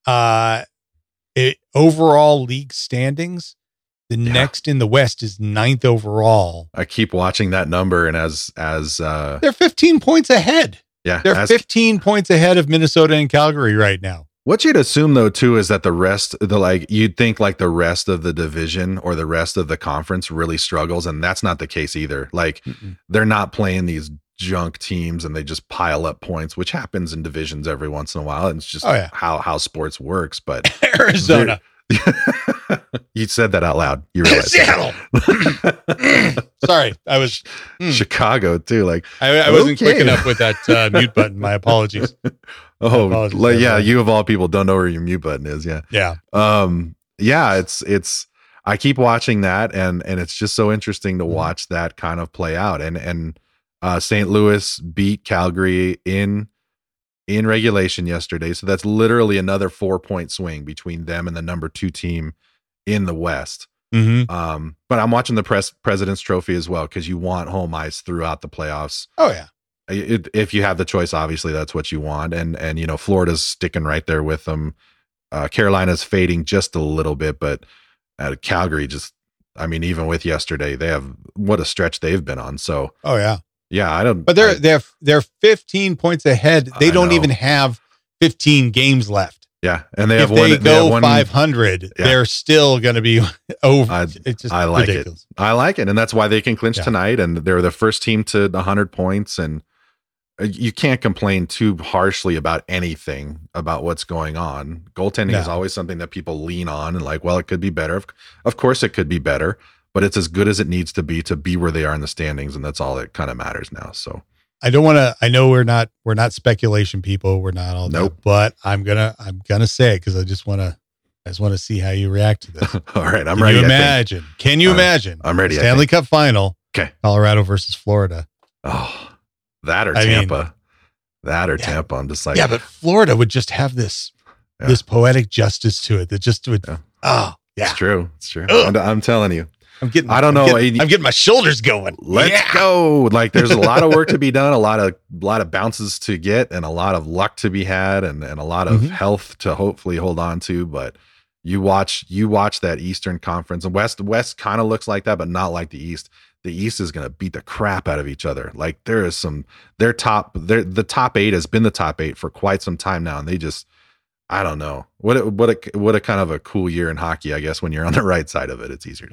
A: Overall league standings, the next in the West is 9th overall.
B: I keep watching that number, and as
A: They're 15 points ahead.
B: yeah,
A: They're
B: as
A: 15 points ahead of Minnesota and Calgary right now.
B: what you'd assume though too is that you'd think like the rest of the division or the rest of the conference really struggles, and that's not the case either. Like they're not playing these junk teams and they just pile up points, which happens in divisions every once in a while. And it's just how sports works. But
A: Arizona.
B: You said that out loud. You realize
A: Seattle. Sorry, I was
B: Chicago too. Like
A: I wasn't quick enough with that mute button. My apologies.
B: You of all people don't know where your mute button is.
A: Yeah.
B: It's I keep watching that, and it's just so interesting to watch that kind of play out. And St. Louis beat Calgary in regulation yesterday, so that's literally another 4-point swing between them and the number 2 team in the West.
A: Mm-hmm.
B: But I'm watching the President's Trophy as well, because you want home ice throughout the playoffs.
A: Oh yeah.
B: If you have the choice, obviously that's what you want. And you know, Florida's sticking right there with them. Carolina's fading just a little bit, but Calgary even with yesterday, they have what a stretch they've been on. So I don't.
A: But they're 15 points ahead. They don't even have 15 games left.
B: Yeah, and they
A: if
B: have
A: they
B: one.
A: go 500, they're still going to be over. It's just
B: I like
A: ridiculous.
B: I like it, and that's why they can clinch tonight. And they're the first team to 100 points, and you can't complain too harshly about anything about what's going on. Goaltending is always something that people lean on and like, well, it could be better. Of course, it could be better, but it's as good as it needs to be where they are in the standings, and that's all that kind of matters now. So.
A: I don't want to. I know we're not speculation people. We're not all that, but I'm gonna say it because I just want to see how you react to this.
B: All right, I'm ready.
A: Can you imagine?
B: I'm ready.
A: Stanley Cup final.
B: Okay.
A: Colorado versus Florida.
B: Oh, that or Tampa. Tampa. I'm just like,
A: but Florida would just have this poetic justice to it that just would.
B: It's true. It's true. I'm telling you. I'm getting
A: my shoulders going.
B: Let's go. Like there's a lot of work to be done, a lot of bounces to get, and a lot of luck to be had, and a lot of health to hopefully hold on to. But you watch that Eastern Conference, and West kind of looks like that, but not like the East. The East is going to beat the crap out of each other. Like there is the top 8 has been the top 8 for quite some time now, and they just. I don't know what a kind of a cool year in hockey. I guess when you're on the right side of it, it's easier.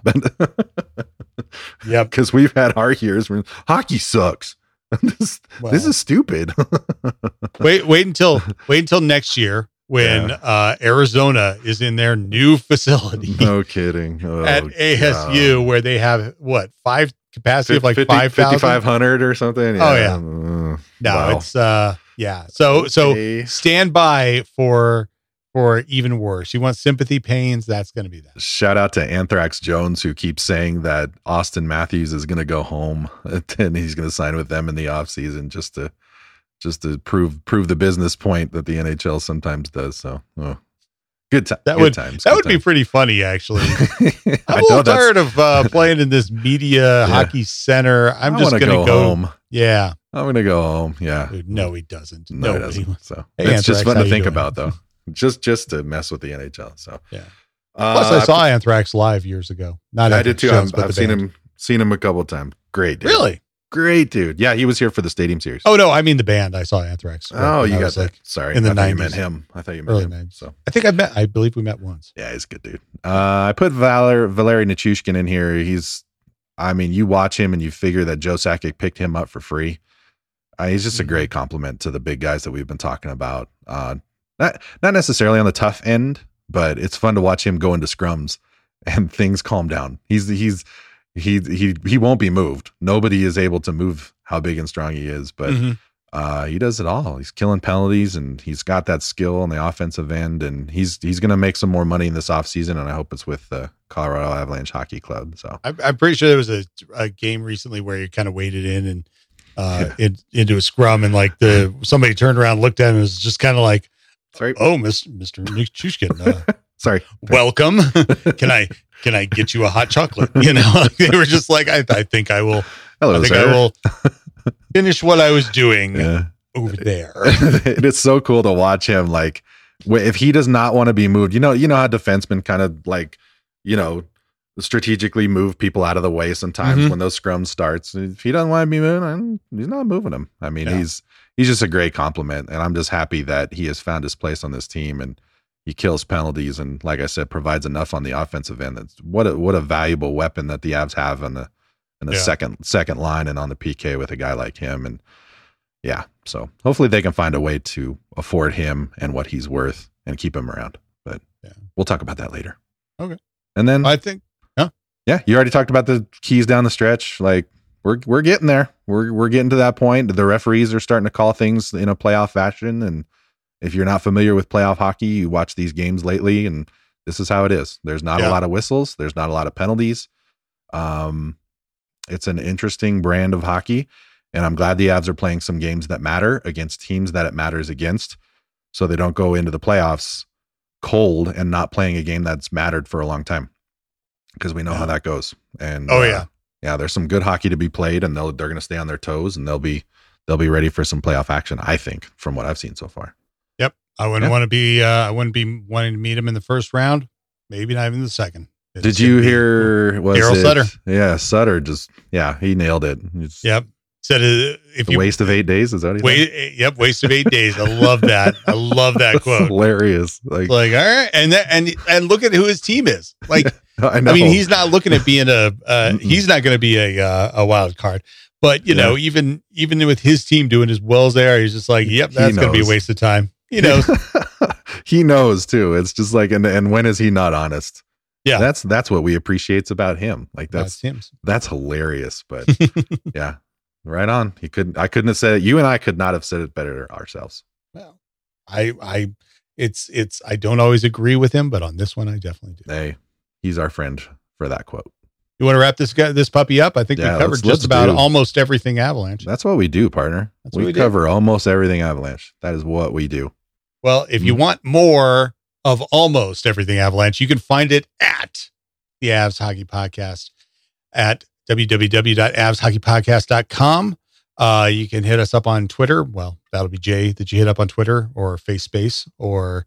A: Yep.
B: Because we've had our years where hockey sucks. This is stupid.
A: wait until next year when Arizona is in their new facility.
B: No kidding.
A: At ASU, God. Where they have capacity of like
B: 5,500 or something.
A: Yeah. Oh yeah. It's So stand by for even worse. You want sympathy pains? That's going to be that.
B: Shout out to Anthrax Jones, who keeps saying that Austin Matthews is going to go home and he's going to sign with them in the offseason just to prove the business point that the NHL sometimes does. So good times.
A: That would be pretty funny, actually. I'm a little tired of playing in this media hockey center. I'm just going to go home. Yeah.
B: I'm going to go home. Yeah.
A: Dude, no, he doesn't.
B: No, he doesn't. So it's just fun to think about, though. Just to mess with the NHL. So
A: Plus, I saw Anthrax live years ago. Not
B: I did too.
A: shows, but
B: I've seen him a couple of times. Great dude.
A: Really?
B: Great dude. Yeah, he was here for the Stadium Series.
A: Oh no, I mean the band. I saw Anthrax.
B: Oh, you got that. Sorry,
A: in the
B: I thought
A: 90s.
B: you meant him. I thought you meant
A: Early
B: him.
A: 90s.
B: So
A: I believe we met once.
B: yeah, he's a good dude. I put Valeri Nichushkin in here. You watch him and you figure that Joe Sakic picked him up for free. He's just a great compliment to the big guys that we've been talking about. Not necessarily on the tough end, but it's fun to watch him go into scrums and things calm down. He won't be moved. Nobody is able to move how big and strong he is, but he does it all. He's killing penalties and he's got that skill on the offensive end, and he's going to make some more money in this offseason, and I hope it's with the Colorado Avalanche Hockey Club. So
A: I'm pretty sure there was a game recently where you kind of waded in and into a scrum, and like somebody turned around, looked at him, and was just kind of like,
B: sorry,
A: oh, Mr. Nichushkin,
B: sorry,
A: welcome. Can I get you a hot chocolate? You know, they were just like, I think I will.
B: Hello,
A: I think
B: sir.
A: I will finish what I was doing
B: Yeah.
A: over there.
B: It is so cool to watch him. Like, if he does not want to be moved, you know how defensemen kind of like, strategically move people out of the way sometimes when those scrums starts. If he doesn't want to be moving, he's not moving him. I mean, he's just a great compliment, and I'm just happy that he has found his place on this team, and he kills penalties, and like I said, provides enough on the offensive end. That's what a valuable weapon that the Avs have in the second line and on the PK with a guy like him. And yeah, so hopefully they can find a way to afford him and what he's worth and keep him around. But we'll talk about that later.
A: Okay.
B: And then
A: I think,
B: you already talked about the keys down the stretch. Like we're getting there. We're getting to that point. The referees are starting to call things in a playoff fashion. And if you're not familiar with playoff hockey, you watch these games lately, and this is how it is. There's not a lot of whistles. There's not a lot of penalties. It's an interesting brand of hockey, and I'm glad the Avs are playing some games that matter against teams that it matters against, so they don't go into the playoffs cold and not playing a game that's mattered for a long time, because we know how that goes. And there's some good hockey to be played, and they're going to stay on their toes, and they'll be ready for some playoff action, I think, from what I've seen so far.
A: Yep. I wouldn't want to be I wouldn't be wanting to meet him in the first round, maybe not even the second.
B: Did you hear
A: Daryl Sutter?
B: Yeah, Sutter he nailed it.
A: Yep. Said if you
B: waste of 8 days, is that what he said?
A: Yep, waste of 8 days. I love that. I love that quote.
B: Hilarious. Like
A: all right, and look at who his team is. Like
B: I know.
A: I mean, he's not looking at being he's not going to be a wild card. But even with his team doing as well as they are, he's just like, yep, that's going to be a waste of time. He knows.
B: He knows too. It's just like, and when is he not honest?
A: Yeah,
B: that's what we appreciates about him. Like that's hilarious. But yeah, right on. I couldn't have said it. You and I could not have said it better ourselves.
A: Well, I don't always agree with him, but on this one, I definitely do.
B: Hey, he's our friend for that quote.
A: You want to wrap this puppy up? I think we covered just about almost everything Avalanche.
B: That's what we do, partner. We cover almost everything Avalanche. That is what we do.
A: Well, if you want more of almost everything Avalanche, you can find it at the Avs Hockey Podcast at www.avshockeypodcast.com. You can hit us up on Twitter. Well, that'll be Jay that you hit up on Twitter, or FaceSpace, or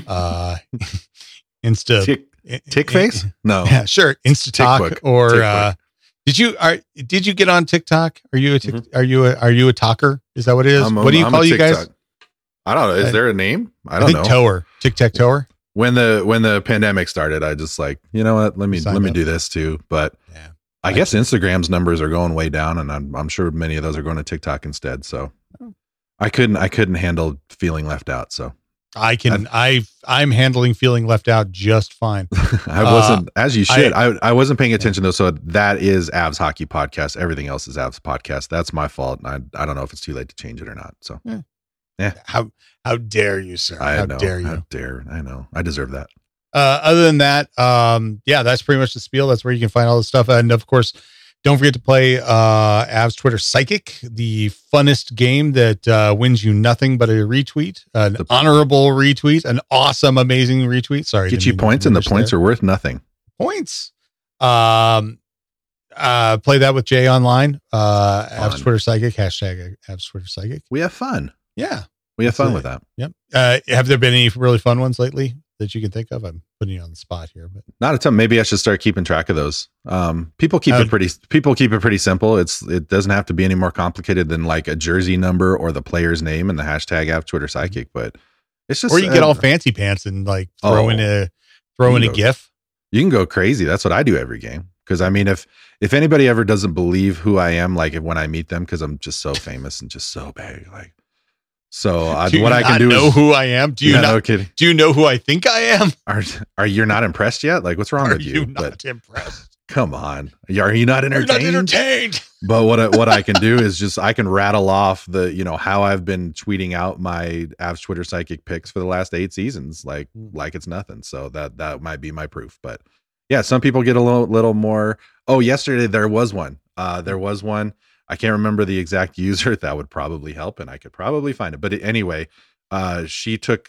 A: Insta.
B: Tick face? No.
A: Yeah, sure. Instatalk, or did you get on TikTok? Are you a talker? Is that what it is? What do you call you guys?
B: I don't know. Is there a name? I don't know.
A: Tower. Tic-tac-tower.
B: When the pandemic started, I just like, you know what? Let me do this too. But I guess Instagram's numbers are going way down, and I'm sure many of those are going to TikTok instead. So I couldn't handle feeling left out. So I'm handling feeling left out just fine. I wasn't, as you should. I wasn't paying attention though. So that is Avs Hockey Podcast. Everything else is Avs Podcast. That's my fault. I don't know if it's too late to change it or not. So yeah.
A: How dare you, sir? How dare you?
B: I know. I deserve that.
A: Other than that, that's pretty much the spiel. That's where you can find all the stuff. And of course, don't forget to play Avs Twitter Psychic, the funnest game that wins you nothing but a retweet, an honorable retweet, an awesome, amazing retweet. Sorry.
B: Get you points, and the points are worth nothing.
A: Points. Play that with Jay online. Avs Twitter Psychic, hashtag Avs Twitter Psychic.
B: We have fun.
A: Yeah.
B: We have fun with that.
A: Yep. Have there been any really fun ones lately? that you can think of? I'm putting you on the spot here, but
B: not a ton. Maybe I should start keeping track of those. People keep it pretty simple. It doesn't have to be any more complicated than like a jersey number or the player's name and the hashtag Avs Twitter Psychic, but it's just,
A: or you can get all fancy pants and like throw in a GIF.
B: You can go crazy. That's what I do every game. Cause I mean, if anybody ever doesn't believe who I am, like when I meet them, cause I'm just so famous and just so big, like, so what I can do
A: know who I am. Do you not?
B: No kidding.
A: Do you know who I think I am?
B: Are you not impressed yet? Like, what's wrong with you?
A: Are you not impressed?
B: Come on. Are you not entertained?
A: You're not entertained.
B: But what I can do is just, I can rattle off how I've been tweeting out my Avs Twitter Psychic picks for the last 8 seasons, like it's nothing. So that might be my proof. But yeah, some people get a little more. Oh, yesterday there was one. I can't remember the exact user. That would probably help, and I could probably find it. But anyway, she took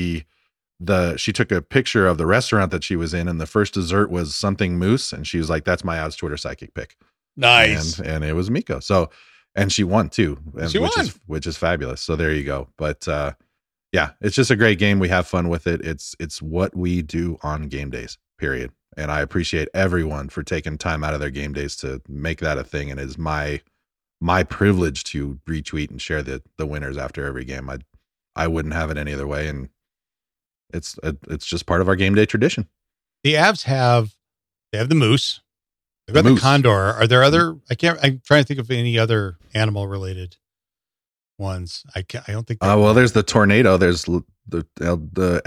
B: she took a picture of the restaurant that she was in, and the first dessert was something mousse, and she was like, "That's my Avs Twitter Psychic pick."
A: Nice,
B: and it was Miko. So, and she won too, which is fabulous. So there you go. But yeah, it's just a great game. We have fun with it. It's what we do on game days. Period. And I appreciate everyone for taking time out of their game days to make that a thing. And it's my privilege to retweet and share the winners after every game. I wouldn't have it any other way. And it's just part of our game day tradition.
A: The Avs have the moose. They've got the condor. Are there other, I'm trying to think of any other animal related ones. I don't think.
B: Well, there's the tornado. There's the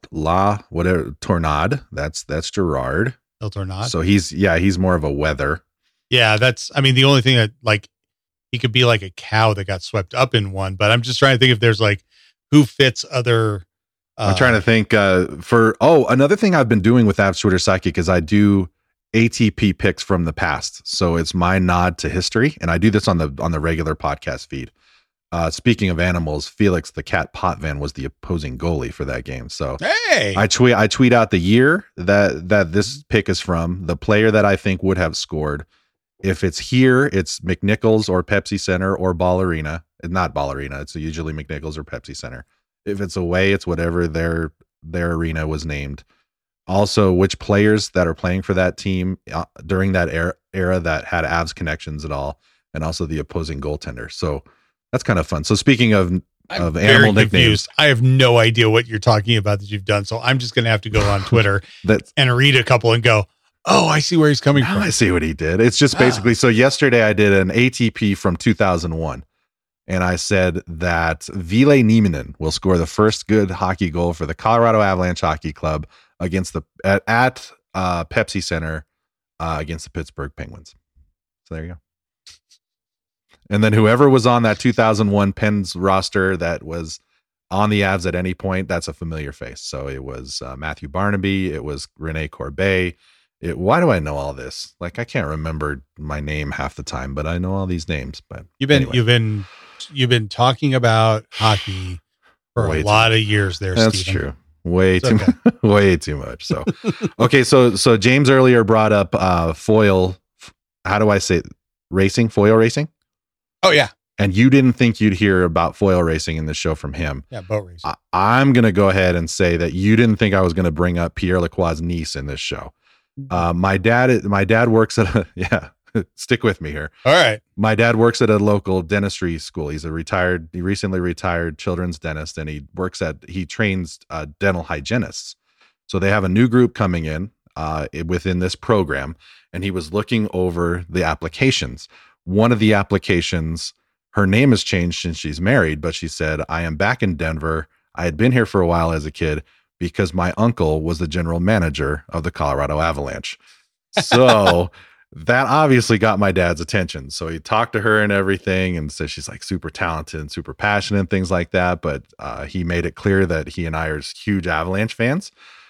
B: Tornado. That's Gerard.
A: El Tornado.
B: So he's more of a weather.
A: Yeah. The only thing that like, he could be like a cow that got swept up in one, but I'm just trying to think if there's like who fits other.
B: I'm trying to think another thing I've been doing with Avs Twitter Psychic is I do ATP picks from the past. So it's my nod to history. And I do this on the regular podcast feed. Speaking of animals, Felix the cat Potvin was the opposing goalie for that game. So
A: hey,
B: I tweet out the year that this pick is from, the player that I think would have scored. If it's here, it's McNichols or Pepsi Center or Ball Arena. Not Ball Arena. It's usually McNichols or Pepsi Center. If it's away, it's whatever their arena was named. Also, which players that are playing for that team during that era that had Avs connections at all, and also the opposing goaltender. So that's kind of fun. So speaking of animal nicknames,
A: I have no idea what you're talking about that you've done. So I'm just going to have to go on Twitter and read a couple and go, oh, I see where he's coming from.
B: I see what he did. It's just basically, so yesterday I did an ATP from 2001. And I said that Ville Nieminen will score the first good hockey goal for the Colorado Avalanche Hockey Club against at Pepsi Center against the Pittsburgh Penguins. So there you go. And then whoever was on that 2001 Pens roster that was on the Avs at any point, that's a familiar face. So it was Matthew Barnaby. It was Rene Corbet. Why do I know all this? Like, I can't remember my name half the time, but I know all these names. But
A: you've been talking about hockey for a lot of years there.
B: That's
A: Steven.
B: True. Way too much. So, okay. So James earlier brought up foil. How do I say it? Racing? Foil racing?
A: Oh yeah.
B: And you didn't think you'd hear about foil racing in the show from him.
A: Yeah, boat racing.
B: I'm going to go ahead and say that you didn't think I was going to bring up Pierre Lacroix's niece in this show. My dad works at stick with me here.
A: All right.
B: My dad works at a local dentistry school. He's he recently retired children's dentist, and he trains dental hygienists. So they have a new group coming in within this program, and he was looking over the applications. One of the applications, her name has changed since she's married, but she said, I am back in Denver. I had been here for a while as a kid because my uncle was the general manager of the Colorado Avalanche. So that obviously got my dad's attention. So he talked to her and everything and said she's like super talented and super passionate and things like that. But he made it clear that he and I are huge Avalanche fans.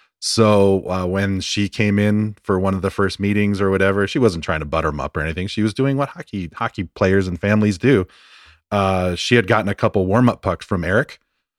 B: So when she came in for one of the first meetings or whatever, she wasn't trying to butter him up or anything. She was doing what hockey players and families do. She had gotten a couple warm-up pucks from Eric.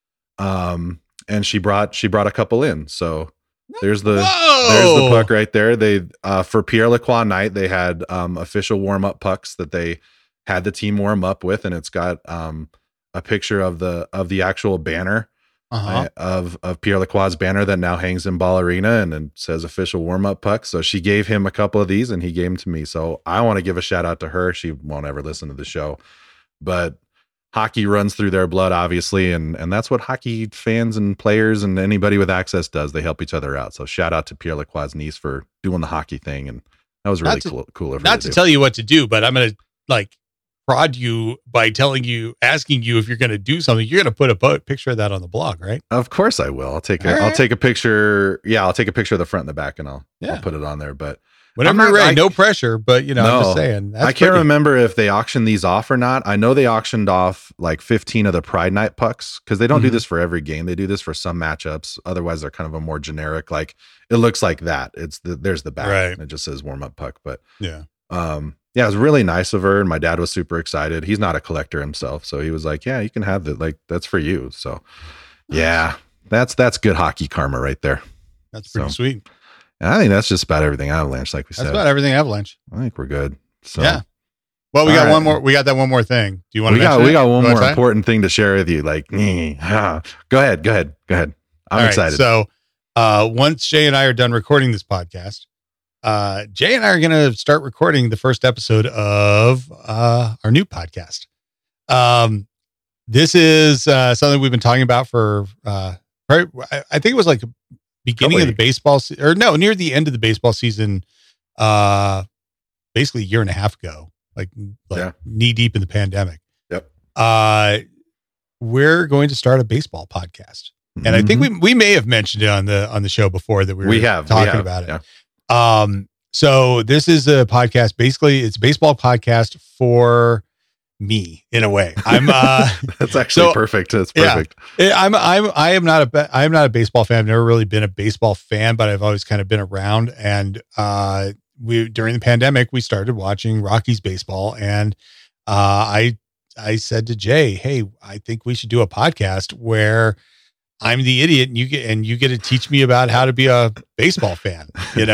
B: And she brought a couple in. So there's the puck right there. They for Pierre Lacroix night, they had official warm-up pucks that they had the team warm up with, and it's got a picture of the actual banner of Pierre Lacroix's banner that now hangs in Ball Arena and it says official warm-up puck. So she gave him a couple of these and he gave them to me. So I want to give a shout out to her. She won't ever listen to the show, but hockey runs through their blood, obviously. And that's what hockey fans and players and anybody with access does. They help each other out. So shout out to Pierre Lacroix's niece for doing the hockey thing. And that was really cool of her.
A: Not to tell you what to do, but I'm going to prod you by asking you if you're going to do something. You're going to put a picture of that on the blog, right?
B: Of course I will. I'll take a picture. Yeah, I'll take a picture of the front and the back and I'll put it on there. But
A: whenever you're ready, no pressure. But I'm just saying.
B: I can't remember if they auctioned these off or not. I know they auctioned off like 15 of the Pride Night pucks because they don't do this for every game. They do this for some matchups. Otherwise, they're kind of a more generic. Like it looks like that. There's the back.
A: Right.
B: And it just says warm up puck. But
A: yeah.
B: Yeah, it was really nice of her. And my dad was super excited. He's not a collector himself. So he was like, yeah, you can have that. Like, that's for you. So yeah, that's good hockey karma right there.
A: That's pretty sweet.
B: And I think that's just about everything Avalanche, like we said.
A: That's about everything Avalanche.
B: I think we're good. So
A: yeah. Well, we got one more. We got that one more thing. Do you want to?
B: We got one more important thing to share with you. Like, go ahead. I'm excited.
A: So, once Jay and I are done recording this podcast, Jay and I are going to start recording the first episode of our new podcast. This is something we've been talking about for I think it was like beginning of the baseball near the end of the baseball season, basically a year and a half ago, like knee deep in the pandemic.
B: Yep.
A: We're going to start a baseball podcast. And I think we may have mentioned it on the show before that we were talking about it. Yeah. So this is a podcast. Basically, it's a baseball podcast for me in a way. I'm
B: that's actually perfect. That's perfect.
A: Yeah, I am not a baseball fan. I've never really been a baseball fan, but I've always kind of been around. And during the pandemic, we started watching Rockies baseball, and I said to Jay, "Hey, I think we should do a podcast where I'm the idiot and you get to teach me about how to be a baseball fan,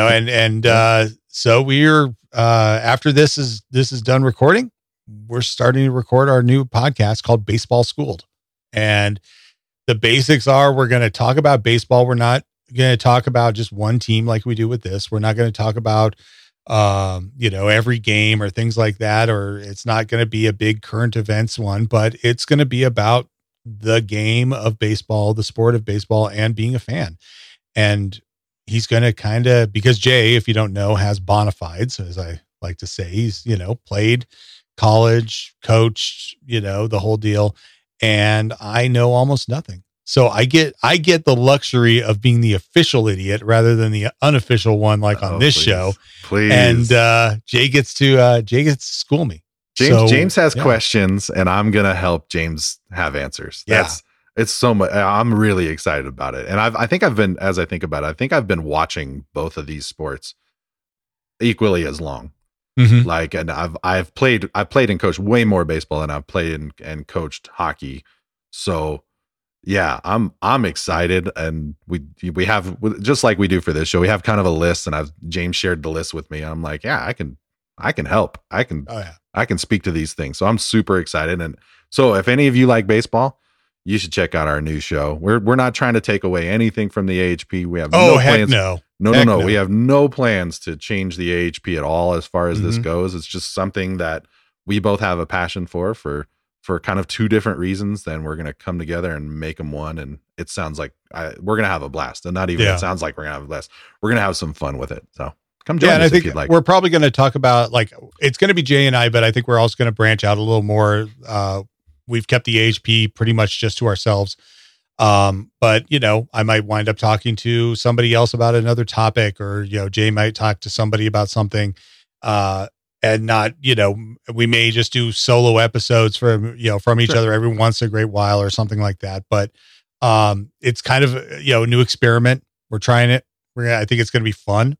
A: so we're after this is done recording, we're starting to record our new podcast called Baseball Schooled. And the basics are we're going to talk about baseball. We're not going to talk about just one team like we do with this. We're not going to talk about every game or things like that, or it's not going to be a big current events one, but it's going to be about the game of baseball, the sport of baseball, and being a fan. And he's going to kind of, because Jay, if you don't know, has bona fides, as I like to say. He's, played college, coached, the whole deal. And I know almost nothing. So I get the luxury of being the official idiot rather than the unofficial one, like on this show.
B: Please.
A: And Jay gets to school me.
B: James has questions, and I'm going to help James have answers. It's so much. I'm really excited about it. And I think I've been watching both of these sports equally as long. Mm-hmm. Like, and I've played and coached way more baseball than I've played and coached hockey. So yeah, I'm excited. And we have, just like we do for this show, we have kind of a list, and James shared the list with me. I'm like, yeah, I can help. I can speak to these things. So I'm super excited. And so if any of you like baseball, you should check out our new show. We're not trying to take away anything from the AHP. We have no plans. No. We have no plans to change the AHP at all as far as this goes. It's just something that we both have a passion for kind of two different reasons. Then we're going to come together and make them one. And it sounds like we're going to have a blast. And not even, it sounds like we're going to have a blast. We're going to have some fun with it. So come join us if you'd like.
A: We're probably going to talk about, like, it's going to be Jay and I, but I think we're also going to branch out a little more. We've kept the AHP pretty much just to ourselves. But I might wind up talking to somebody else about another topic, or, Jay might talk to somebody about something, and not, we may just do solo episodes from each other every once in a great while or something like that. But, it's kind of, a new experiment. We're trying it. I think it's going to be fun.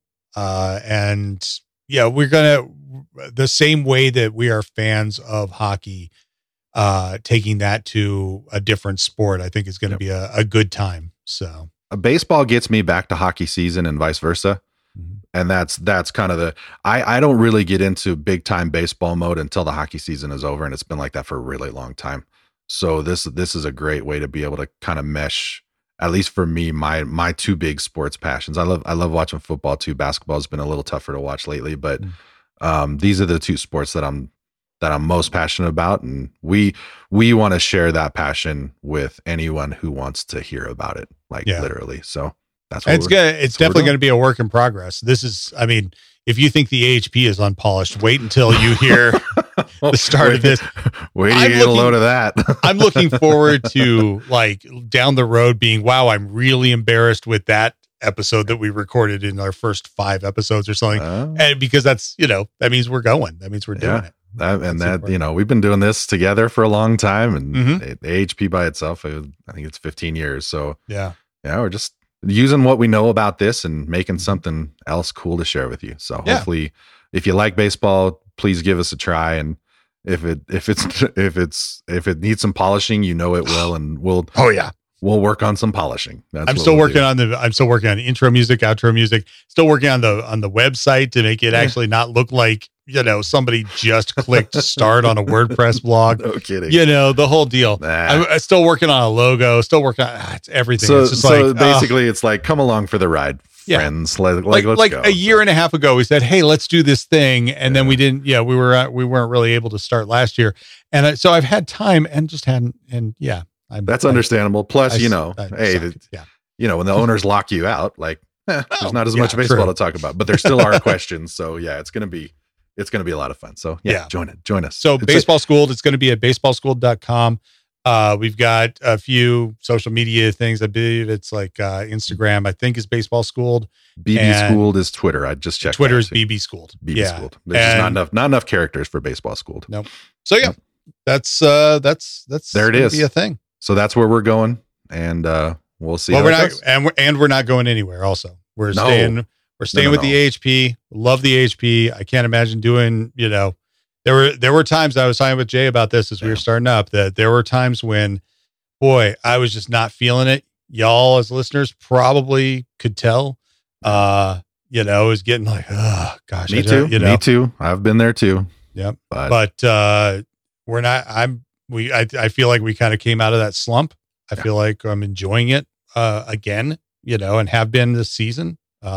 A: And we're going to, the same way that we are fans of hockey, taking that to a different sport, I think is going to be a good time. So
B: baseball gets me back to hockey season and vice versa. Mm-hmm. And that's kind of I don't really get into big time baseball mode until the hockey season is over. And it's been like that for a really long time. So this is a great way to be able to kind of mesh, at least for me, my two big sports passions. I love watching football too. Basketball has been a little tougher to watch lately, but these are the two sports that I'm most passionate about, and we want to share that passion with anyone who wants to hear about it, literally. So that's what
A: it's definitely going to be a work in progress. This is, I mean, if you think the AHP is unpolished, wait until you hear the start of this.
B: Wait till you get a load of that.
A: I'm looking forward to down the road being, wow, I'm really embarrassed with that episode that we recorded in our first 5 episodes or something. And because that's, that means we're going. That means we're doing it.
B: We've been doing this together for a long time, and the AHP by itself, I think it's 15 years. So we're just using what we know about this and making something else cool to share with you. So hopefully, if you like baseball, please give us a try. And if it needs some polishing, it will, and we'll work on some polishing. I'm still working on intro music, outro music, still working on the website to make it actually not look like, somebody just clicked start on a WordPress blog. No kidding. The whole deal. I'm still working on a logo, still working on it's everything. So, it's just basically it's like, come along for the ride, friends. Let's go.
A: A year and a half ago, we said, hey, let's do this thing. And then we didn't, we weren't really able to start last year. And so I've had time and just hadn't, and
B: that's understandable. Plus, when the owners lock you out, there's not as much baseball to talk about, but there still are questions. So it's going to be a lot of fun. So join us.
A: So Baseball Schooled, it's going to be at baseballschooled.com. We've got a few social media things. I believe it's Instagram, I think is Baseball Schooled.
B: BB Schooled is Twitter. I just checked.
A: Twitter is BB Schooled.
B: BB Schooled. There's just not enough characters for Baseball Schooled.
A: No. So that's
B: there it is.
A: Be a thing.
B: So that's where we're going, and we'll see.
A: Well, we're not going anywhere. Also, we're staying with the AHP. Love the AHP. I can't imagine doing. There were times I was talking with Jay about this as we were starting up. That there were times when, boy, I was just not feeling it. Y'all as listeners probably could tell. It was getting oh gosh.
B: Me too. Me too. I've been there too.
A: Yep. But we're not. I feel like we kind of came out of that slump. I feel like I'm enjoying it again, and have been this season.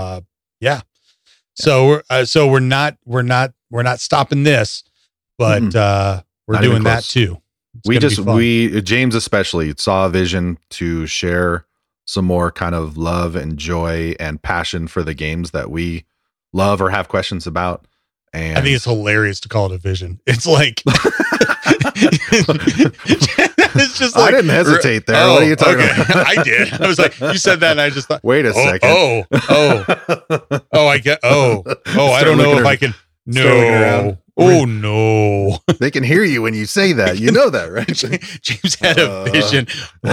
A: So we're not stopping this, but we're doing that too.
B: James especially saw a vision to share some more kind of love and joy and passion for the games that we love or have questions about. And
A: I think it's hilarious to call it a vision. It's like it's just
B: I didn't hesitate there. What are you talking about?
A: I did. I was like, you said that, and I just thought,
B: wait a second.
A: I get. I don't know if I can. No. Oh no.
B: They can hear you when you say that. You know that, right?
A: James had a vision.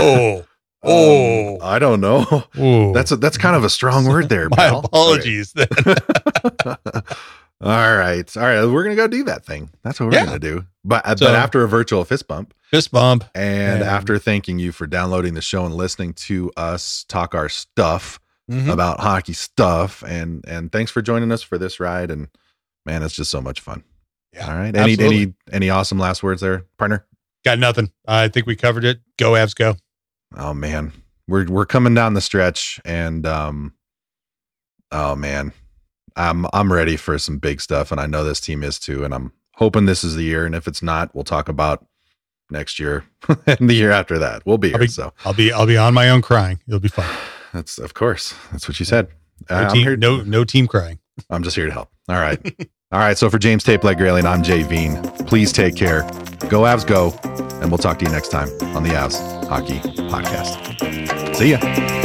B: I don't know. Ooh. That's kind of a strong word there.
A: My apologies.
B: All right. We're going to go do that thing. That's what we're going to do. But after a virtual fist bump. And after thanking you for downloading the show and listening to us talk our stuff about hockey stuff. And thanks for joining us for this ride. And man, it's just so much fun.
A: Yeah.
B: All right. Any awesome last words there, partner?
A: Got nothing. I think we covered it. Go Avs, go.
B: Oh man. We're coming down the stretch, and oh man. I'm ready for some big stuff, and I know this team is too, and I'm hoping this is the year. And if it's not, we'll talk about next year and the year after that. We'll be here. I'll be on my own crying. It'll be fun. That's what you said. No team crying. I'm just here to help. All right. So for James Tape Leg Grayling, I'm Jay Veen. Please take care. Go Avs, go, and we'll talk to you next time on the Avs Hockey Podcast. See ya.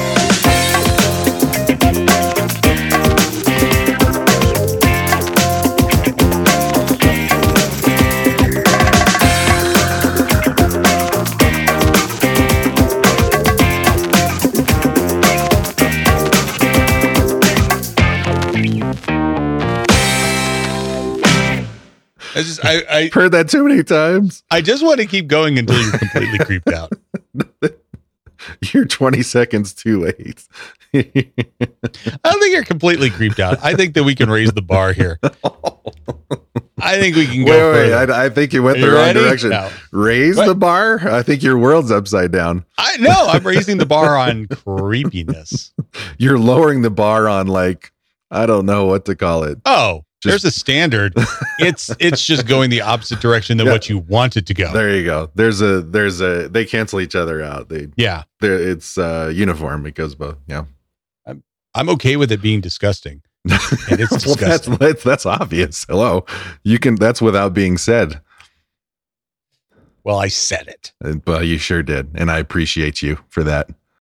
B: I heard that too many times. I just want to keep going until you're completely creeped out. You're 20 seconds too late. I don't think you're completely creeped out. I think that we can raise the bar here.
A: I think we can go further.
B: I think you went the wrong direction. No. Raise the bar? I think your world's upside down.
A: I'm raising the bar on creepiness.
B: You're lowering the bar on, like, I don't know what to call it.
A: Oh, there's a standard. It's just going the opposite direction than what you want it to go.
B: There you go. There's a they cancel each other out. It's uniform. It goes both. Yeah.
A: I'm okay with it being disgusting. And it's disgusting.
B: Well, that's obvious. Hello. That's without being said.
A: Well, I said it.
B: Well, you sure did. And I appreciate you for that.